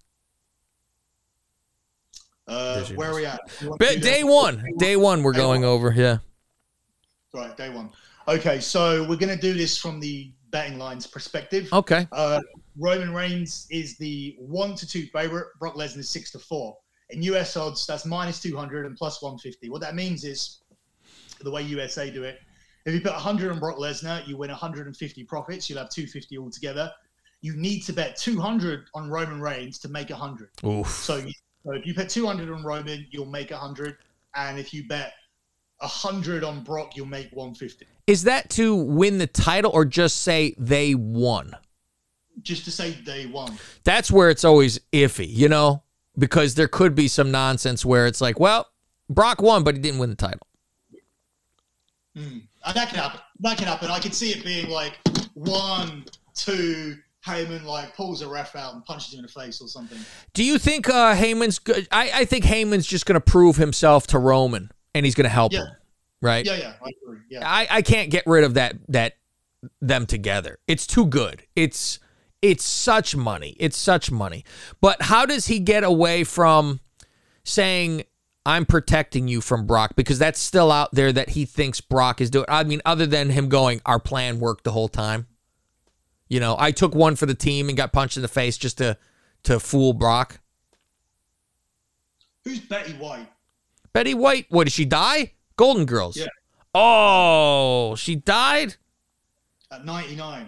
S2: uh,
S1: There's your
S2: where are
S1: news.
S2: we at? You want to
S1: Ba-
S2: do
S1: Day
S2: that?
S1: one. Day one we're
S2: Day
S1: going
S2: one.
S1: over, yeah.
S2: Right, day one. Okay, so we're going to do this from the betting lines perspective.
S1: Okay.
S2: Uh, Roman Reigns is the one to two favorite. Brock Lesnar is six to four. In U S odds, that's minus two hundred and plus one fifty. What that means is the way U S A do it. If you put one hundred on Brock Lesnar, you win one hundred fifty profits. You'll have two hundred fifty altogether. You need to bet two hundred on Roman Reigns to make one hundred.
S1: Oof.
S2: So, you, so if you put two hundred on Roman, you'll make one hundred. And if you bet one hundred on Brock, you'll make one hundred fifty.
S1: Is that to win the title or just say they won?
S2: Just to say they won.
S1: That's where it's always iffy, you know? Because there could be some nonsense where it's like, well, Brock won, but he didn't win the title.
S2: Mm. And that can happen. That can happen. I could see it being like one, two, Heyman like pulls a ref out and punches him in the face or something.
S1: Do you think uh, Heyman's good? I, I think Heyman's just going to prove himself to Roman, and he's going to help
S2: Yeah.
S1: him, right?
S2: Yeah, yeah, I agree. Yeah.
S1: I, I can't get rid of that that them together. It's too good. It's it's such money. It's such money. But how does he get away from saying I'm protecting you from Brock? Because that's still out there that he thinks Brock is doing. I mean, other than him going, our plan worked the whole time. You know, I took one for the team and got punched in the face just to to fool Brock.
S2: Who's Betty White?
S1: Betty White, what, did she die? Golden Girls.
S2: Yeah.
S1: Oh, she died?
S2: At ninety-nine.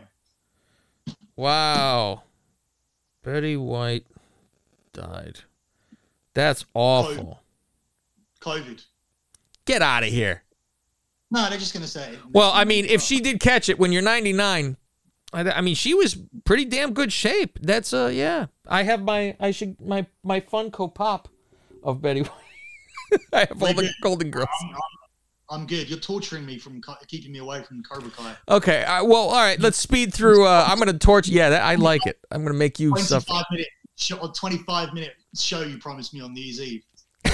S1: Wow. Betty White died. That's awful.
S2: COVID.
S1: Get out of here.
S2: No, they're just going to say it.
S1: Well, I mean, if she did catch it when you're ninety-nine, I, I mean, she was pretty damn good shape. That's uh, yeah. I have my, I should my my Funko Pop of Betty White. I have all the Golden Girls.
S2: I'm, I'm, I'm good. You're torturing me from keeping me away from Cobra Kai.
S1: Okay. Uh, well, all right. Let's speed through. Uh, I'm going to torture. Yeah, that, I like it. I'm going to make you suffer.
S2: twenty-five minute show, or twenty-five minute show you promised me on New Year's Eve.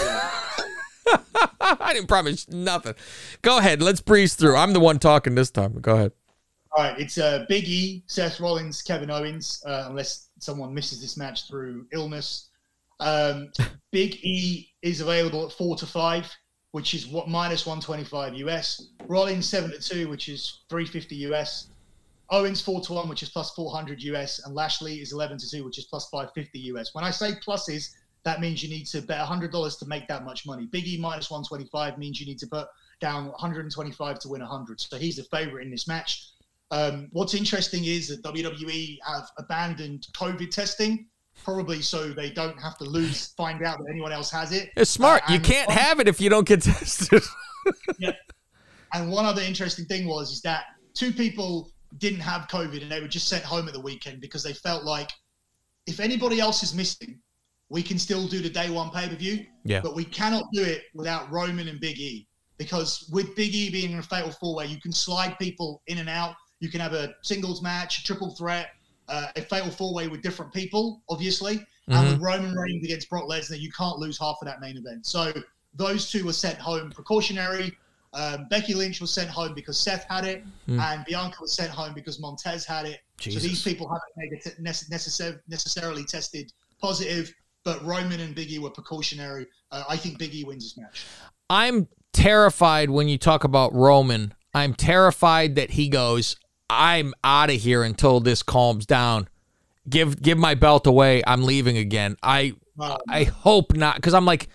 S1: I didn't promise nothing. Go ahead. Let's breeze through. I'm the one talking this time. Go ahead.
S2: All right. It's uh, Big E, Seth Rollins, Kevin Owens, uh, unless someone misses this match through illness. Um, Big E is available at four to five, which is what minus one twenty-five U S. Rollins seven to two, which is three fifty U S. Owens four to one, which is plus four hundred U S, and Lashley is eleven to two, which is plus five fifty U S. When I say pluses, that means you need to bet one hundred dollars to make that much money. Big E minus one twenty-five means you need to put down one hundred twenty-five to win one hundred. So he's a favorite in this match. Um, what's interesting is that W W E have abandoned COVID testing, probably so they don't have to lose, find out that anyone else has it.
S1: It's smart.
S2: Uh,
S1: you can't one, have it if you don't get tested.
S2: Yeah. And one other interesting thing was is that two people didn't have COVID and they were just sent home at the weekend because they felt like if anybody else is missing, we can still do the day one pay-per-view,
S1: yeah.
S2: but we cannot do it without Roman and Big E, because with Big E being in a fatal four-way, you can slide people in and out. You can have a singles match, a triple threat, uh, a fatal four-way with different people, obviously. Mm-hmm. And with Roman Reigns against Brock Lesnar, you can't lose half of that main event. So those two were sent home precautionary. Um, Becky Lynch was sent home because Seth had it, mm. and Bianca was sent home because Montez had it. Jesus. So these people haven't neg- necessar- necessarily tested positive, but Roman and Big E were precautionary. Uh, I think Big E wins this match.
S1: I'm terrified when you talk about Roman. I'm terrified that he goes, I'm out of here until this calms down. Give give my belt away. I'm leaving again. I oh, I hope not, because I'm like,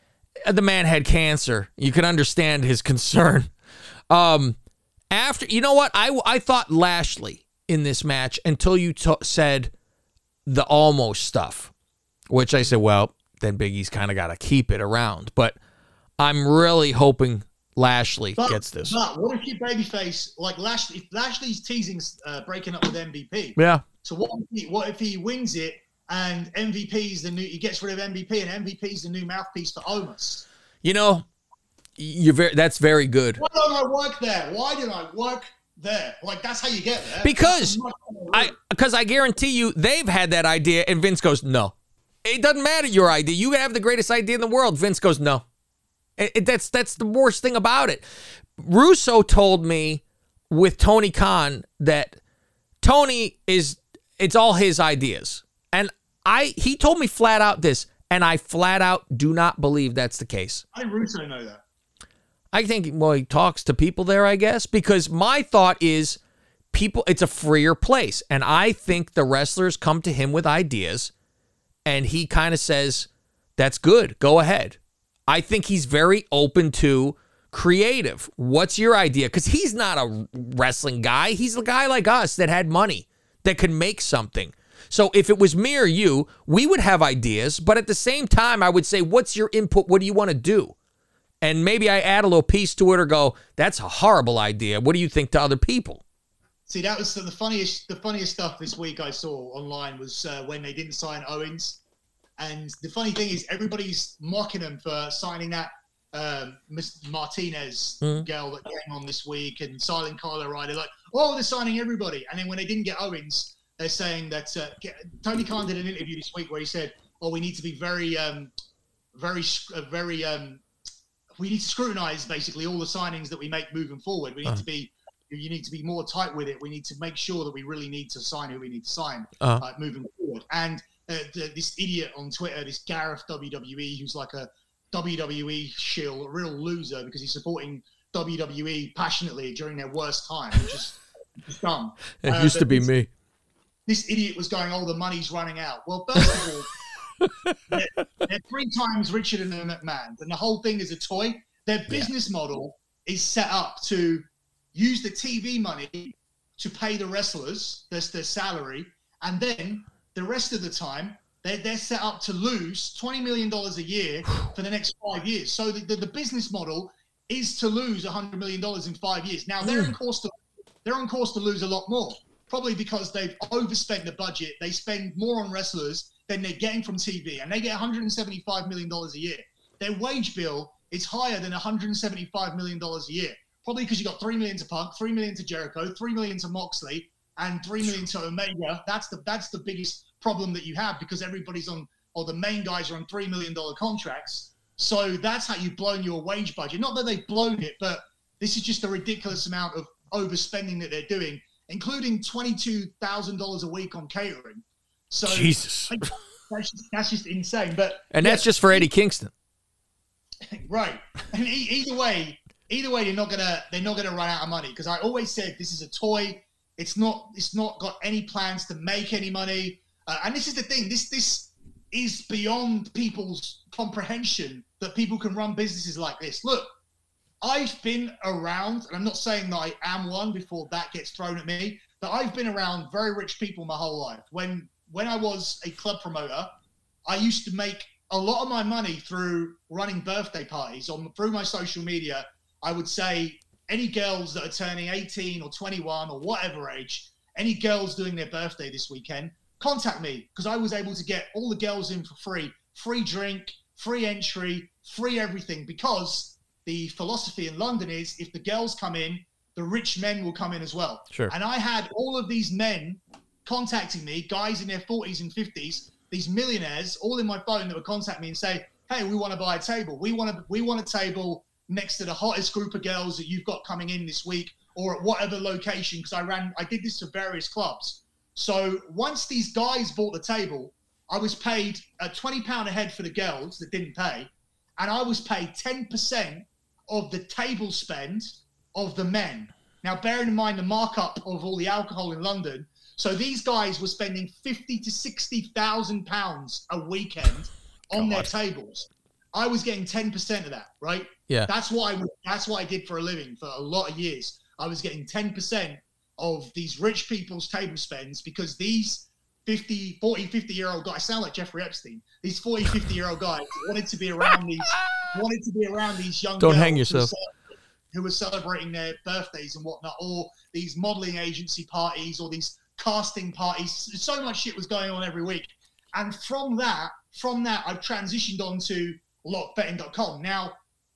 S1: the man had cancer. You can understand his concern. Um, after you know what, I I thought Lashley in this match until you t- said the almost stuff, which I said, well, then Big E's kind of got to keep it around. But I'm really hoping Lashley
S2: but,
S1: gets this.
S2: But what if you babyface like Lashley? If Lashley's teasing uh, breaking up with M V P,
S1: yeah.
S2: So what if he, what if he wins it and M V P's the new? He gets rid of M V P and M V P's the new mouthpiece for Omos.
S1: You know, you're very. That's very good.
S2: Why don't I work there? Why did I work there? Like that's how you get there.
S1: Because I because I guarantee you they've had that idea and Vince goes no. It doesn't matter your idea. You have the greatest idea in the world. Vince goes no. It, it, that's that's the worst thing about it. Russo told me with Tony Khan that Tony is it's all his ideas, and I he told me flat out this, and I flat out do not believe that's the case.
S2: How did Russo know that?
S1: I think well he talks to people there, I guess, because my thought is people. It's a freer place, and I think the wrestlers come to him with ideas, and he kind of says, "That's good. Go ahead." I think he's very open to creative. What's your idea? Because he's not a wrestling guy. He's a guy like us that had money, that could make something. So if it was me or you, we would have ideas. But at the same time, I would say, what's your input? What do you want to do? And maybe I add a little piece to it or go, that's a horrible idea. What do you think to other people?
S2: See, that was the funniest, the funniest stuff this week I saw online was uh, when they didn't sign Owens. And the funny thing is, everybody's mocking him for signing that um, Miss Martinez mm-hmm. girl that came on this week and Silent Kyle O'Reilly. Like, oh, they're signing everybody. And then when they didn't get Owens, they're saying that uh, Tony Khan did an interview this week where he said, "Oh, we need to be very, um, very, uh, very. Um, we need to scrutinize basically all the signings that we make moving forward. We need uh-huh. to be." You need to be more tight with it. We need to make sure that we really need to sign who we need to sign uh-huh. uh, moving forward. And uh, the, this idiot on Twitter, this Gareth W W E, who's like a W W E shill, a real loser because he's supporting W W E passionately during their worst time, which is, which is dumb.
S1: It
S2: uh,
S1: used to be
S2: this,
S1: me.
S2: This idiot was going, oh, the money's running out. Well, first of all, they're, they're three times richer than McMahon, and the whole thing is a toy. Their business yeah. model is set up to use the T V money to pay the wrestlers, that's their salary, and then the rest of the time, they're, they're set up to lose twenty million dollars a year for the next five years. So the, the, the business model is to lose one hundred million dollars in five years. Now, they're, mm. on course to, they're on course to lose a lot more, probably because they've overspent the budget. They spend more on wrestlers than they're getting from T V, and they get one hundred seventy-five million dollars a year. Their wage bill it's higher than one hundred seventy-five million dollars a year. Probably because you got three million to Punk, three million to Jericho, three million to Moxley, and three million to Omega. That's the that's the biggest problem that you have, because everybody's on, or the main guys are on three million dollar contracts. So that's how you've blown your wage budget. Not that they've blown it, but this is just a ridiculous amount of overspending that they're doing, including twenty-two thousand dollars a week on catering. So
S1: Jesus,
S2: that's just, that's just insane. But
S1: and
S2: yeah,
S1: that's just for Eddie Kingston,
S2: right? And e- either way. Either way, they're not gonna they're not gonna run out of money, because I always said this is a toy. It's not it's not got any plans to make any money. Uh, and this is the thing. This this is beyond people's comprehension, that people can run businesses like this. Look, I've been around, and I'm not saying that I am one before that gets thrown at me, but I've been around very rich people my whole life. When when I was a club promoter, I used to make a lot of my money through running birthday parties on through my social media. I would say any girls that are turning eighteen or twenty-one or whatever age, any girls doing their birthday this weekend, contact me, because I was able to get all the girls in for free, free drink, free entry, free everything, because the philosophy in London is if the girls come in, the rich men will come in as well.
S1: Sure.
S2: And I had all of these men contacting me, guys in their forties and fifties, these millionaires, all in my phone, that would contact me and say, hey, we want to buy a table. We want to, we want a table next to the hottest group of girls that you've got coming in this week, or at whatever location, because I ran, I did this to various clubs. So once these guys bought the table, I was paid a twenty pound a head for the girls that didn't pay, and I was paid ten percent of the table spend of the men. Now, bearing in mind the markup of all the alcohol in London, so these guys were spending fifty to sixty thousand pounds a weekend on their tables. I was getting ten percent of that, right?
S1: Yeah.
S2: That's what I that's what I did for a living for a lot of years. I was getting ten percent of these rich people's table spends, because these fifty, forty, fifty year old guys, I sound like Jeffrey Epstein. These forty, fifty year old guys wanted to be around these wanted to be around these young
S1: Don't
S2: girls
S1: hang yourself.
S2: who were celebrating their birthdays and whatnot, or these modeling agency parties, or these casting parties. So much shit was going on every week. And from that, from that, I've transitioned on to lock betting dot com. Now,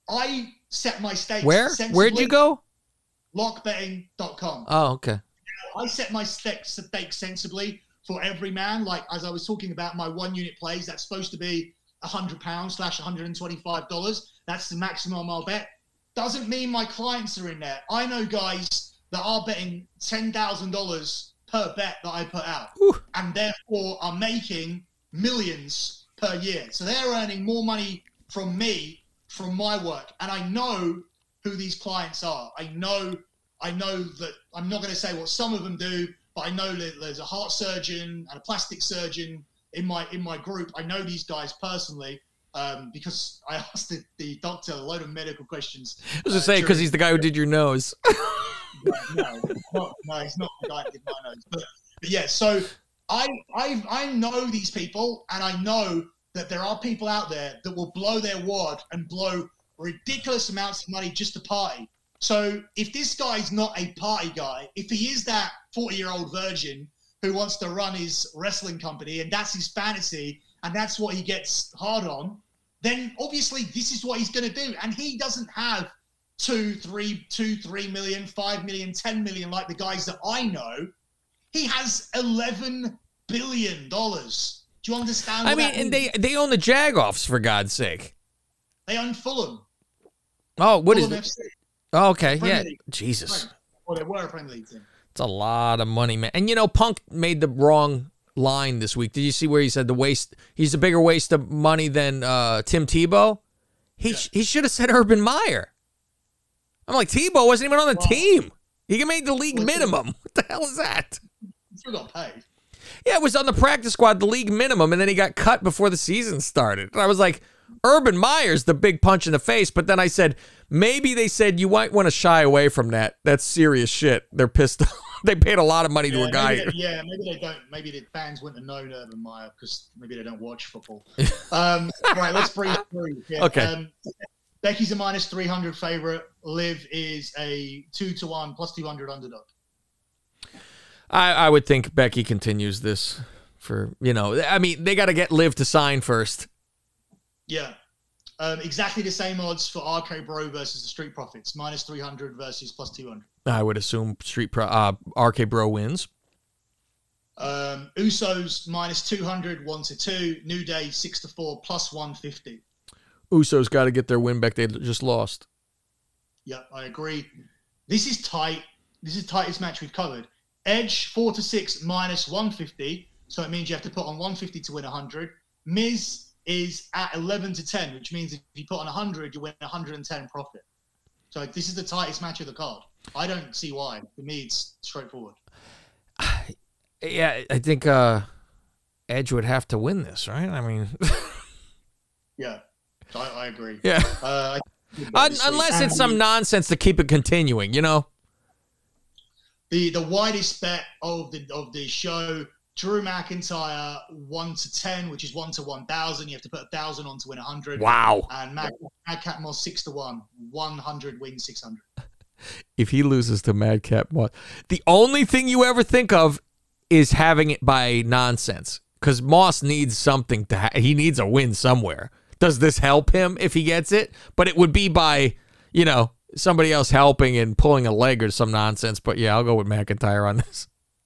S2: I set my stakes.
S1: Where? Where'd you go?
S2: lock betting dot com.
S1: Oh, okay.
S2: Now, I set my stakes, stakes sensibly for every man. Like, as I was talking about my one unit plays, that's supposed to be one hundred pounds slash one hundred twenty-five dollars. That's the maximum I'll bet. Doesn't mean my clients are in there. I know guys that are betting ten thousand dollars per bet that I put out,
S1: Whew.
S2: and therefore are making millions per year. So they're earning more money from me, from my work. And I know who these clients are. I know, I know that I'm not going to say what some of them do, but I know that there's a heart surgeon and a plastic surgeon in my in my group. I know these guys personally um, because I asked the, the doctor a load of medical questions.
S1: I was just
S2: uh,
S1: saying, because he's the guy who did your nose.
S2: no, no, not, no, he's not the guy that did my nose. But, but yeah, so I, I I know these people, and I know that there are people out there that will blow their wad and blow ridiculous amounts of money just to party. So if this guy's not a party guy, if he is that forty-year-old virgin who wants to run his wrestling company and that's his fantasy and that's what he gets hard on, then obviously this is what he's going to do. And he doesn't have two, three, two, three million, five million, ten million like the guys that I know. He has eleven billion dollars. Do you understand?
S1: I
S2: what
S1: mean,
S2: that
S1: and
S2: means?
S1: they they own the Jagoffs, for God's sake.
S2: They own Fulham.
S1: Oh, what
S2: Fulham
S1: is
S2: F C.
S1: it? Oh, okay,
S2: Premier
S1: yeah.
S2: League.
S1: Jesus.
S2: Well, they were a Premier League team.
S1: It's a lot of money, man. And, you know, Punk made the wrong line this week. Did you see where he said the waste? He's a bigger waste of money than uh, Tim Tebow? He,
S2: Yeah.
S1: sh- he should have said Urban Meyer. I'm like, Tebow wasn't even on the
S2: Well,
S1: team. He made the league
S2: well,
S1: minimum. What the hell is that?
S2: He still got paid.
S1: Yeah, it was on the practice squad, the league minimum, and then he got cut before the season started. And I was like, Urban Meyer's the big punch in the face. But then I said, maybe they said you might want to shy away from that. That's serious shit. They're pissed off. They paid a lot of money
S2: Yeah,
S1: to a guy.
S2: maybe they, yeah, maybe they don't. Maybe the fans wouldn't have known Urban Meyer because maybe they don't watch football. Um, right, let's breeze through. Yeah,
S1: Okay.
S2: Um, Becky's a minus three hundred favorite. Liv is a two to one plus two hundred underdog.
S1: I, I would think Becky continues this for, you know, I mean, they got to get Liv to sign first.
S2: Yeah. Um, exactly the same odds for R K Bro versus the Street Profits, minus three hundred versus plus two hundred.
S1: I would assume Street Pro, uh, R K Bro wins.
S2: Um, Usos minus two hundred, one to two. New Day six to four, plus one fifty.
S1: Usos got to get their win back. They just lost.
S2: Yeah, I agree. This is tight. This is the tightest match we've covered. Edge four to six, minus one fifty. So it means you have to put on one fifty to win one hundred. Miz is at eleven to ten, which means if you put on one hundred, you win one hundred ten profit. So this is the tightest match of the card. I don't see why. For me, it's straightforward.
S1: Yeah, I think uh, Edge would have to win this, right? I mean...
S2: yeah, I, I agree.
S1: Yeah.
S2: Uh,
S1: Un- unless it's some nonsense to keep it continuing, you know?
S2: The the widest bet of the of the show, Drew McIntyre one to ten, which is one to one thousand. You have to put a thousand on to win a hundred.
S1: Wow.
S2: And Mad, Madcap Moss six to one, one hundred wins six hundred.
S1: If he loses to Madcap Moss, the only thing you ever think of is having it by nonsense, because Moss needs something to. Ha- he needs a win somewhere. Does this help him if he gets it? But it would be by, you know, somebody else helping and pulling a leg or some nonsense. But yeah, I'll go with McIntyre on this.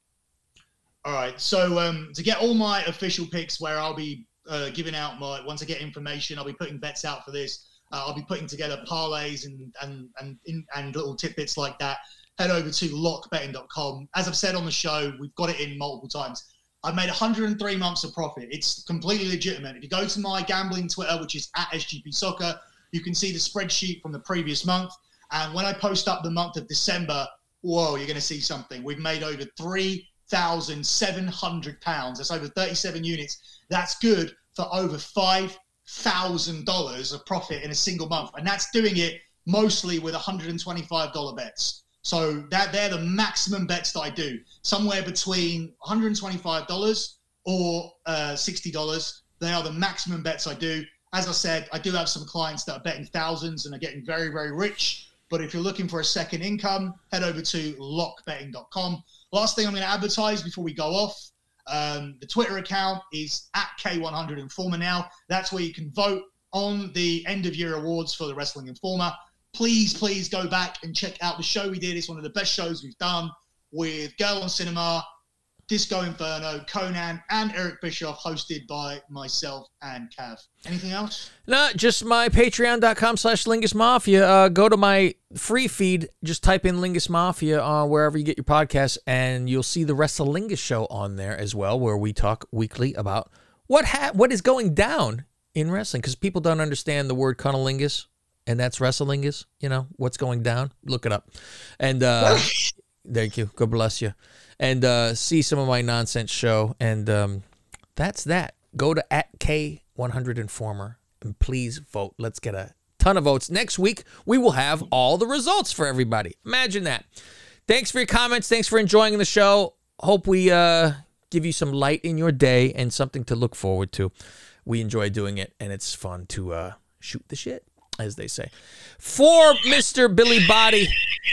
S2: All right. So um, to get all my official picks, where I'll be uh, giving out my once I get information, I'll be putting bets out for this. Uh, I'll be putting together parlays and and and and little tidbits like that. Head over to lock betting dot com. As I've said on the show, we've got it in multiple times. I've made one hundred three months of profit. It's completely legitimate. If you go to my gambling Twitter, which is at S G P Soccer, you can see the spreadsheet from the previous month. And when I post up the month of December, whoa, you're going to see something. We've made over three thousand seven hundred pounds. That's over thirty-seven units. That's good for over five thousand dollars of profit in a single month. And that's doing it mostly with one hundred twenty-five dollars bets. So that they're the maximum bets that I do, somewhere between one hundred twenty-five dollars or uh, sixty dollars. They are the maximum bets I do. As I said, I do have some clients that are betting thousands and are getting very, very rich. But if you're looking for a second income, head over to lock betting dot com. Last thing I'm going to advertise before we go off, um, the Twitter account is at K one hundred Informer now. That's where you can vote on the end of year awards for the Wrestling Informer. Please, please go back and check out the show we did. It's one of the best shows we've done with Girl on Cinema, Disco Inferno, Conan, and Eric Bischoff, hosted by myself and Cav. Anything else?
S1: No, just my patreon.com slash Lingus Mafia. Uh, go to my free feed. Just type in Lingus Mafia uh, wherever you get your podcasts, and you'll see the Wrestlingus show on there as well, where we talk weekly about what ha- what is going down in wrestling, because people don't understand the word cunnilingus. And that's Wrestlingus, you know, what's going down. Look it up. And uh, thank you. God bless you. And uh, see some of my nonsense show. And um, that's that. Go to at K one hundred Informer and please vote. Let's get a ton of votes. Next week, we will have all the results for everybody. Imagine that. Thanks for your comments. Thanks for enjoying the show. Hope we uh, give you some light in your day and something to look forward to. We enjoy doing it, and it's fun to uh, shoot the shit, as they say. For Mister Billy Body.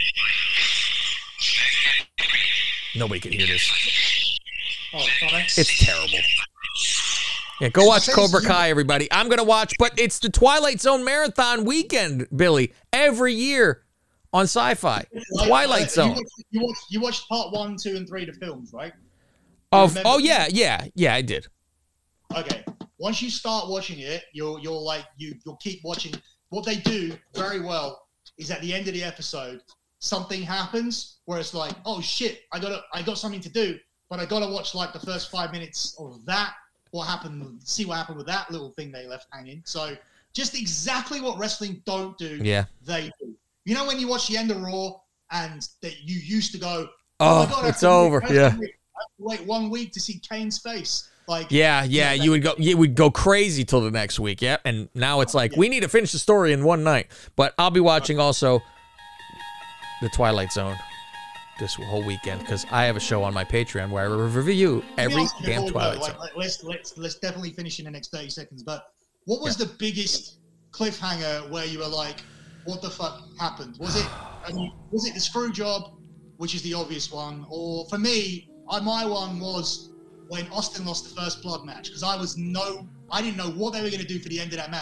S1: Nobody can hear this.
S2: Oh, thanks.
S1: It's terrible. Yeah, go watch Cobra Kai, everybody. I'm going to watch, but it's the Twilight Zone Marathon weekend, Billy, every year on Sci-Fi.
S2: Like,
S1: Twilight
S2: uh,
S1: Zone.
S2: You watched, you, watched, you watched part one, two, and three of the films, right?
S1: Of, oh, yeah, yeah, yeah, I did.
S2: Okay. Once you start watching it, you'll you'll like you you'll keep watching. What they do very well is at the end of the episode, something happens where it's like, oh shit, I got I got something to do, but I gotta watch like the first five minutes of that. What happened? See what happened with that little thing they left hanging. So just exactly what wrestling don't do.
S1: Yeah,
S2: they do. You know when you watch the end of Raw and that you used to go,
S1: oh,
S2: oh my God,
S1: it's over.
S2: Wait,
S1: yeah,
S2: I have to wait one week to see Kane's face. Like,
S1: yeah, yeah,
S2: yeah,
S1: you would go, you would go crazy till the next week, yeah. And now it's like, yeah, we need to finish the story in one night. But I'll be watching also the Twilight Zone this whole weekend because I have a show on my Patreon where I review every damn Twilight
S2: like,
S1: Zone.
S2: Like, let's let's let's definitely finish in the next thirty seconds. But what was yeah. the biggest cliffhanger where you were like, "What the fuck happened?" Was it? I mean, was it the screw job, which is the obvious one, or for me, I, my one was when Austin lost the first blood match because I was no, I didn't know what they were going to do for the end of that match.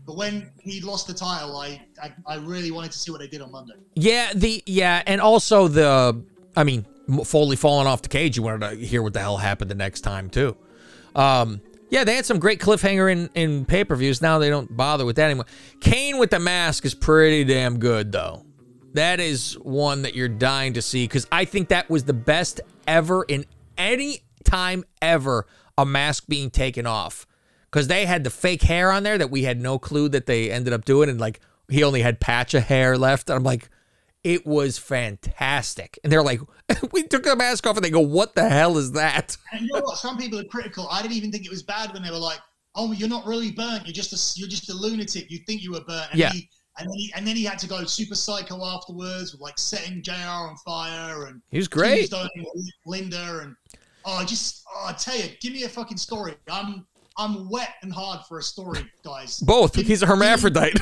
S2: But when he lost the title, I, I I really wanted to see what they did on Monday.
S1: Yeah, the yeah, and also the, I mean, Foley falling off the cage. You wanted to hear what the hell happened the next time too. Um, yeah, they had some great cliffhanger in in pay per views. Now they don't bother with that anymore. Kane with the mask is pretty damn good though. That is one that you're dying to see because I think that was the best ever in any time ever a mask being taken off. Because they had the fake hair on there that we had no clue that they ended up doing. And, like, he only had patch of hair left. And I'm like, it was fantastic. And they're like, we took the mask off. And they go, what the hell is that?
S2: And you know what? Some people are critical. I didn't even think it was bad when they were like, oh, you're not really burnt. You're just a, you're just a lunatic. You think you were burnt. And
S1: yeah.
S2: He, and, then he, and then he had to go super psycho afterwards with, like, setting J R on fire. And
S1: he was great.
S2: Linda. And, oh, I just, oh, I tell you, give me a fucking story. I'm... I'm wet and hard for a story, guys.
S1: Both. He's a hermaphrodite.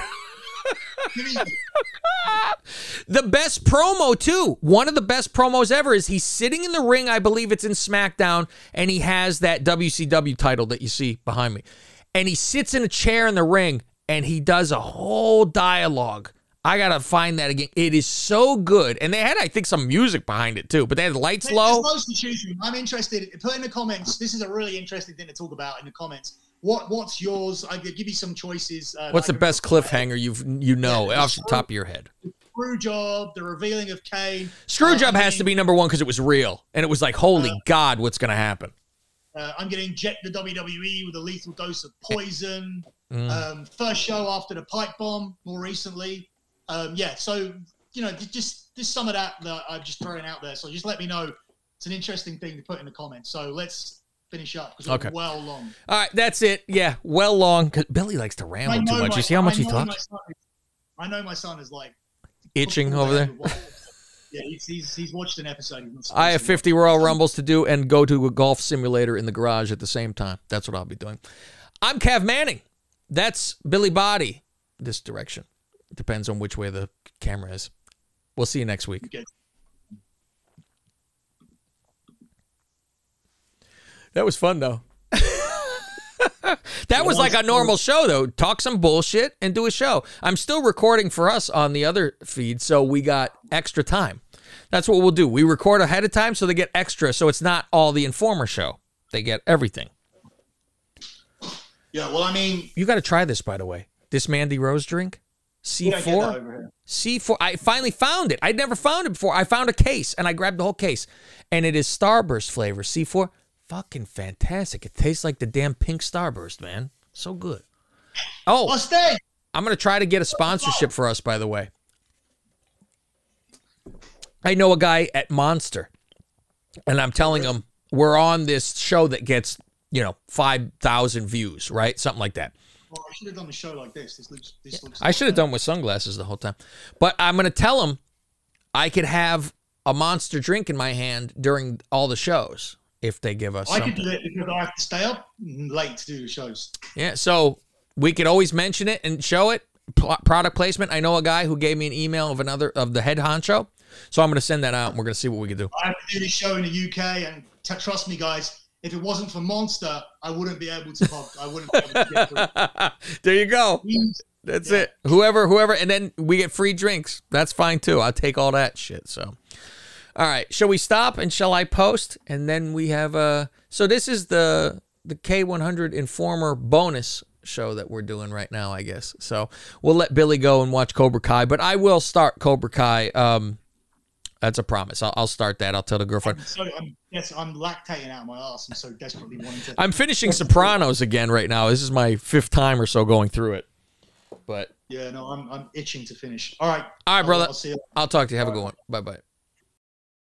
S1: The best promo, too. One of the best promos ever is he's sitting in the ring. I believe it's in SmackDown, and he has that W C W title that you see behind me. And he sits in a chair in the ring, and he does a whole dialogue. I got to find that again. It is so good. And they had, I think, some music behind it, too. But they had the lights
S2: There's
S1: low.
S2: loads to choose from. I'm interested. Put in the comments. This is a really interesting thing to talk about in the comments. What What's yours? I could give you some choices. Uh,
S1: What's the best cliffhanger you've you know yeah, off the top of your head?
S2: Screw job, the revealing of Kane.
S1: Screw job
S2: uh,
S1: has to be number one because it was real. And it was like, holy uh, God, what's going to happen?
S2: Uh, I'm going to inject the W W E with a lethal dose of poison.
S1: Mm.
S2: Um, first show after the pipe bomb, more recently. Um, yeah, so, you know, just just some of that that I'm just throwing out there. So just let me know. It's an interesting thing to put in the comments. So let's finish up because
S1: okay.
S2: we're well long.
S1: All right, that's it. Yeah, well long. Cause Billy likes to ramble too much.
S2: My,
S1: you see how much
S2: I
S1: he talks?
S2: Is, I know my son is like
S1: itching over there.
S2: Yeah, he's, he's he's watched an episode.
S1: I have fifty Royal Rumbles to do and go to a golf simulator in the garage at the same time. That's what I'll be doing. I'm Cav Manning. That's Billy Body. This direction. Depends on which way the camera is. We'll see you next week.
S2: Okay.
S1: That was fun, though. That was like a normal show, though. Talk some bullshit and do a show. I'm still recording for us on the other feed, so we got extra time. That's what we'll do. We record ahead of time, so they get extra, so it's not all the Informer show. They get everything.
S2: Yeah, well, I mean...
S1: You got to try this, by the way. This Mandy Rose drink. C four. C four. I finally found it. I'd never found it before. I found a case, and I grabbed the whole case. And it is Starburst flavor. C four. Fucking fantastic. It tastes like the damn pink Starburst, man. So good. Oh,
S2: I'll stay.
S1: I'm going to try to get a sponsorship for us, by the way. I know a guy at Monster, and I'm telling him we're on this show that gets, you know, five thousand views, right? Something like that.
S2: Well, I should have done the show like this. This looks. This looks.
S1: I should have done with sunglasses the whole time. But I'm going to tell him I could have a Monster drink in my hand during all the shows if they give us
S2: I
S1: something.
S2: could do it because I have to stay up late to do the shows.
S1: Yeah, so we could always mention it and show it. P- product placement. I know a guy who gave me an email of another of the head honcho. So I'm going to send that out and we're going to see what we can do.
S2: I have to do this show in the U K and t- trust me, guys. If it wasn't for Monster, I wouldn't be able to. Pop, I wouldn't be able to get through.
S1: There you go. That's yeah. it. Whoever, whoever, and then we get free drinks. That's fine too. I'll take all that shit. So, all right. Shall we stop and shall I post? And then we have uh So this is the the K one hundred Informer bonus show that we're doing right now, I guess. So we'll let Billy go and watch Cobra Kai, but I will start Cobra Kai. Um, that's a promise. I'll, I'll start that. I'll tell the girlfriend.
S2: I'm so, I'm, yes, I'm lactating out my ass. I'm so desperately wanting to.
S1: I'm finishing Sopranos again right now. This is my fifth time or so going through it. But
S2: yeah, no, I'm I'm itching to finish. All right.
S1: All right, brother.
S2: I'll, I'll see you.
S1: I'll talk to you. Have a good one. Bye bye.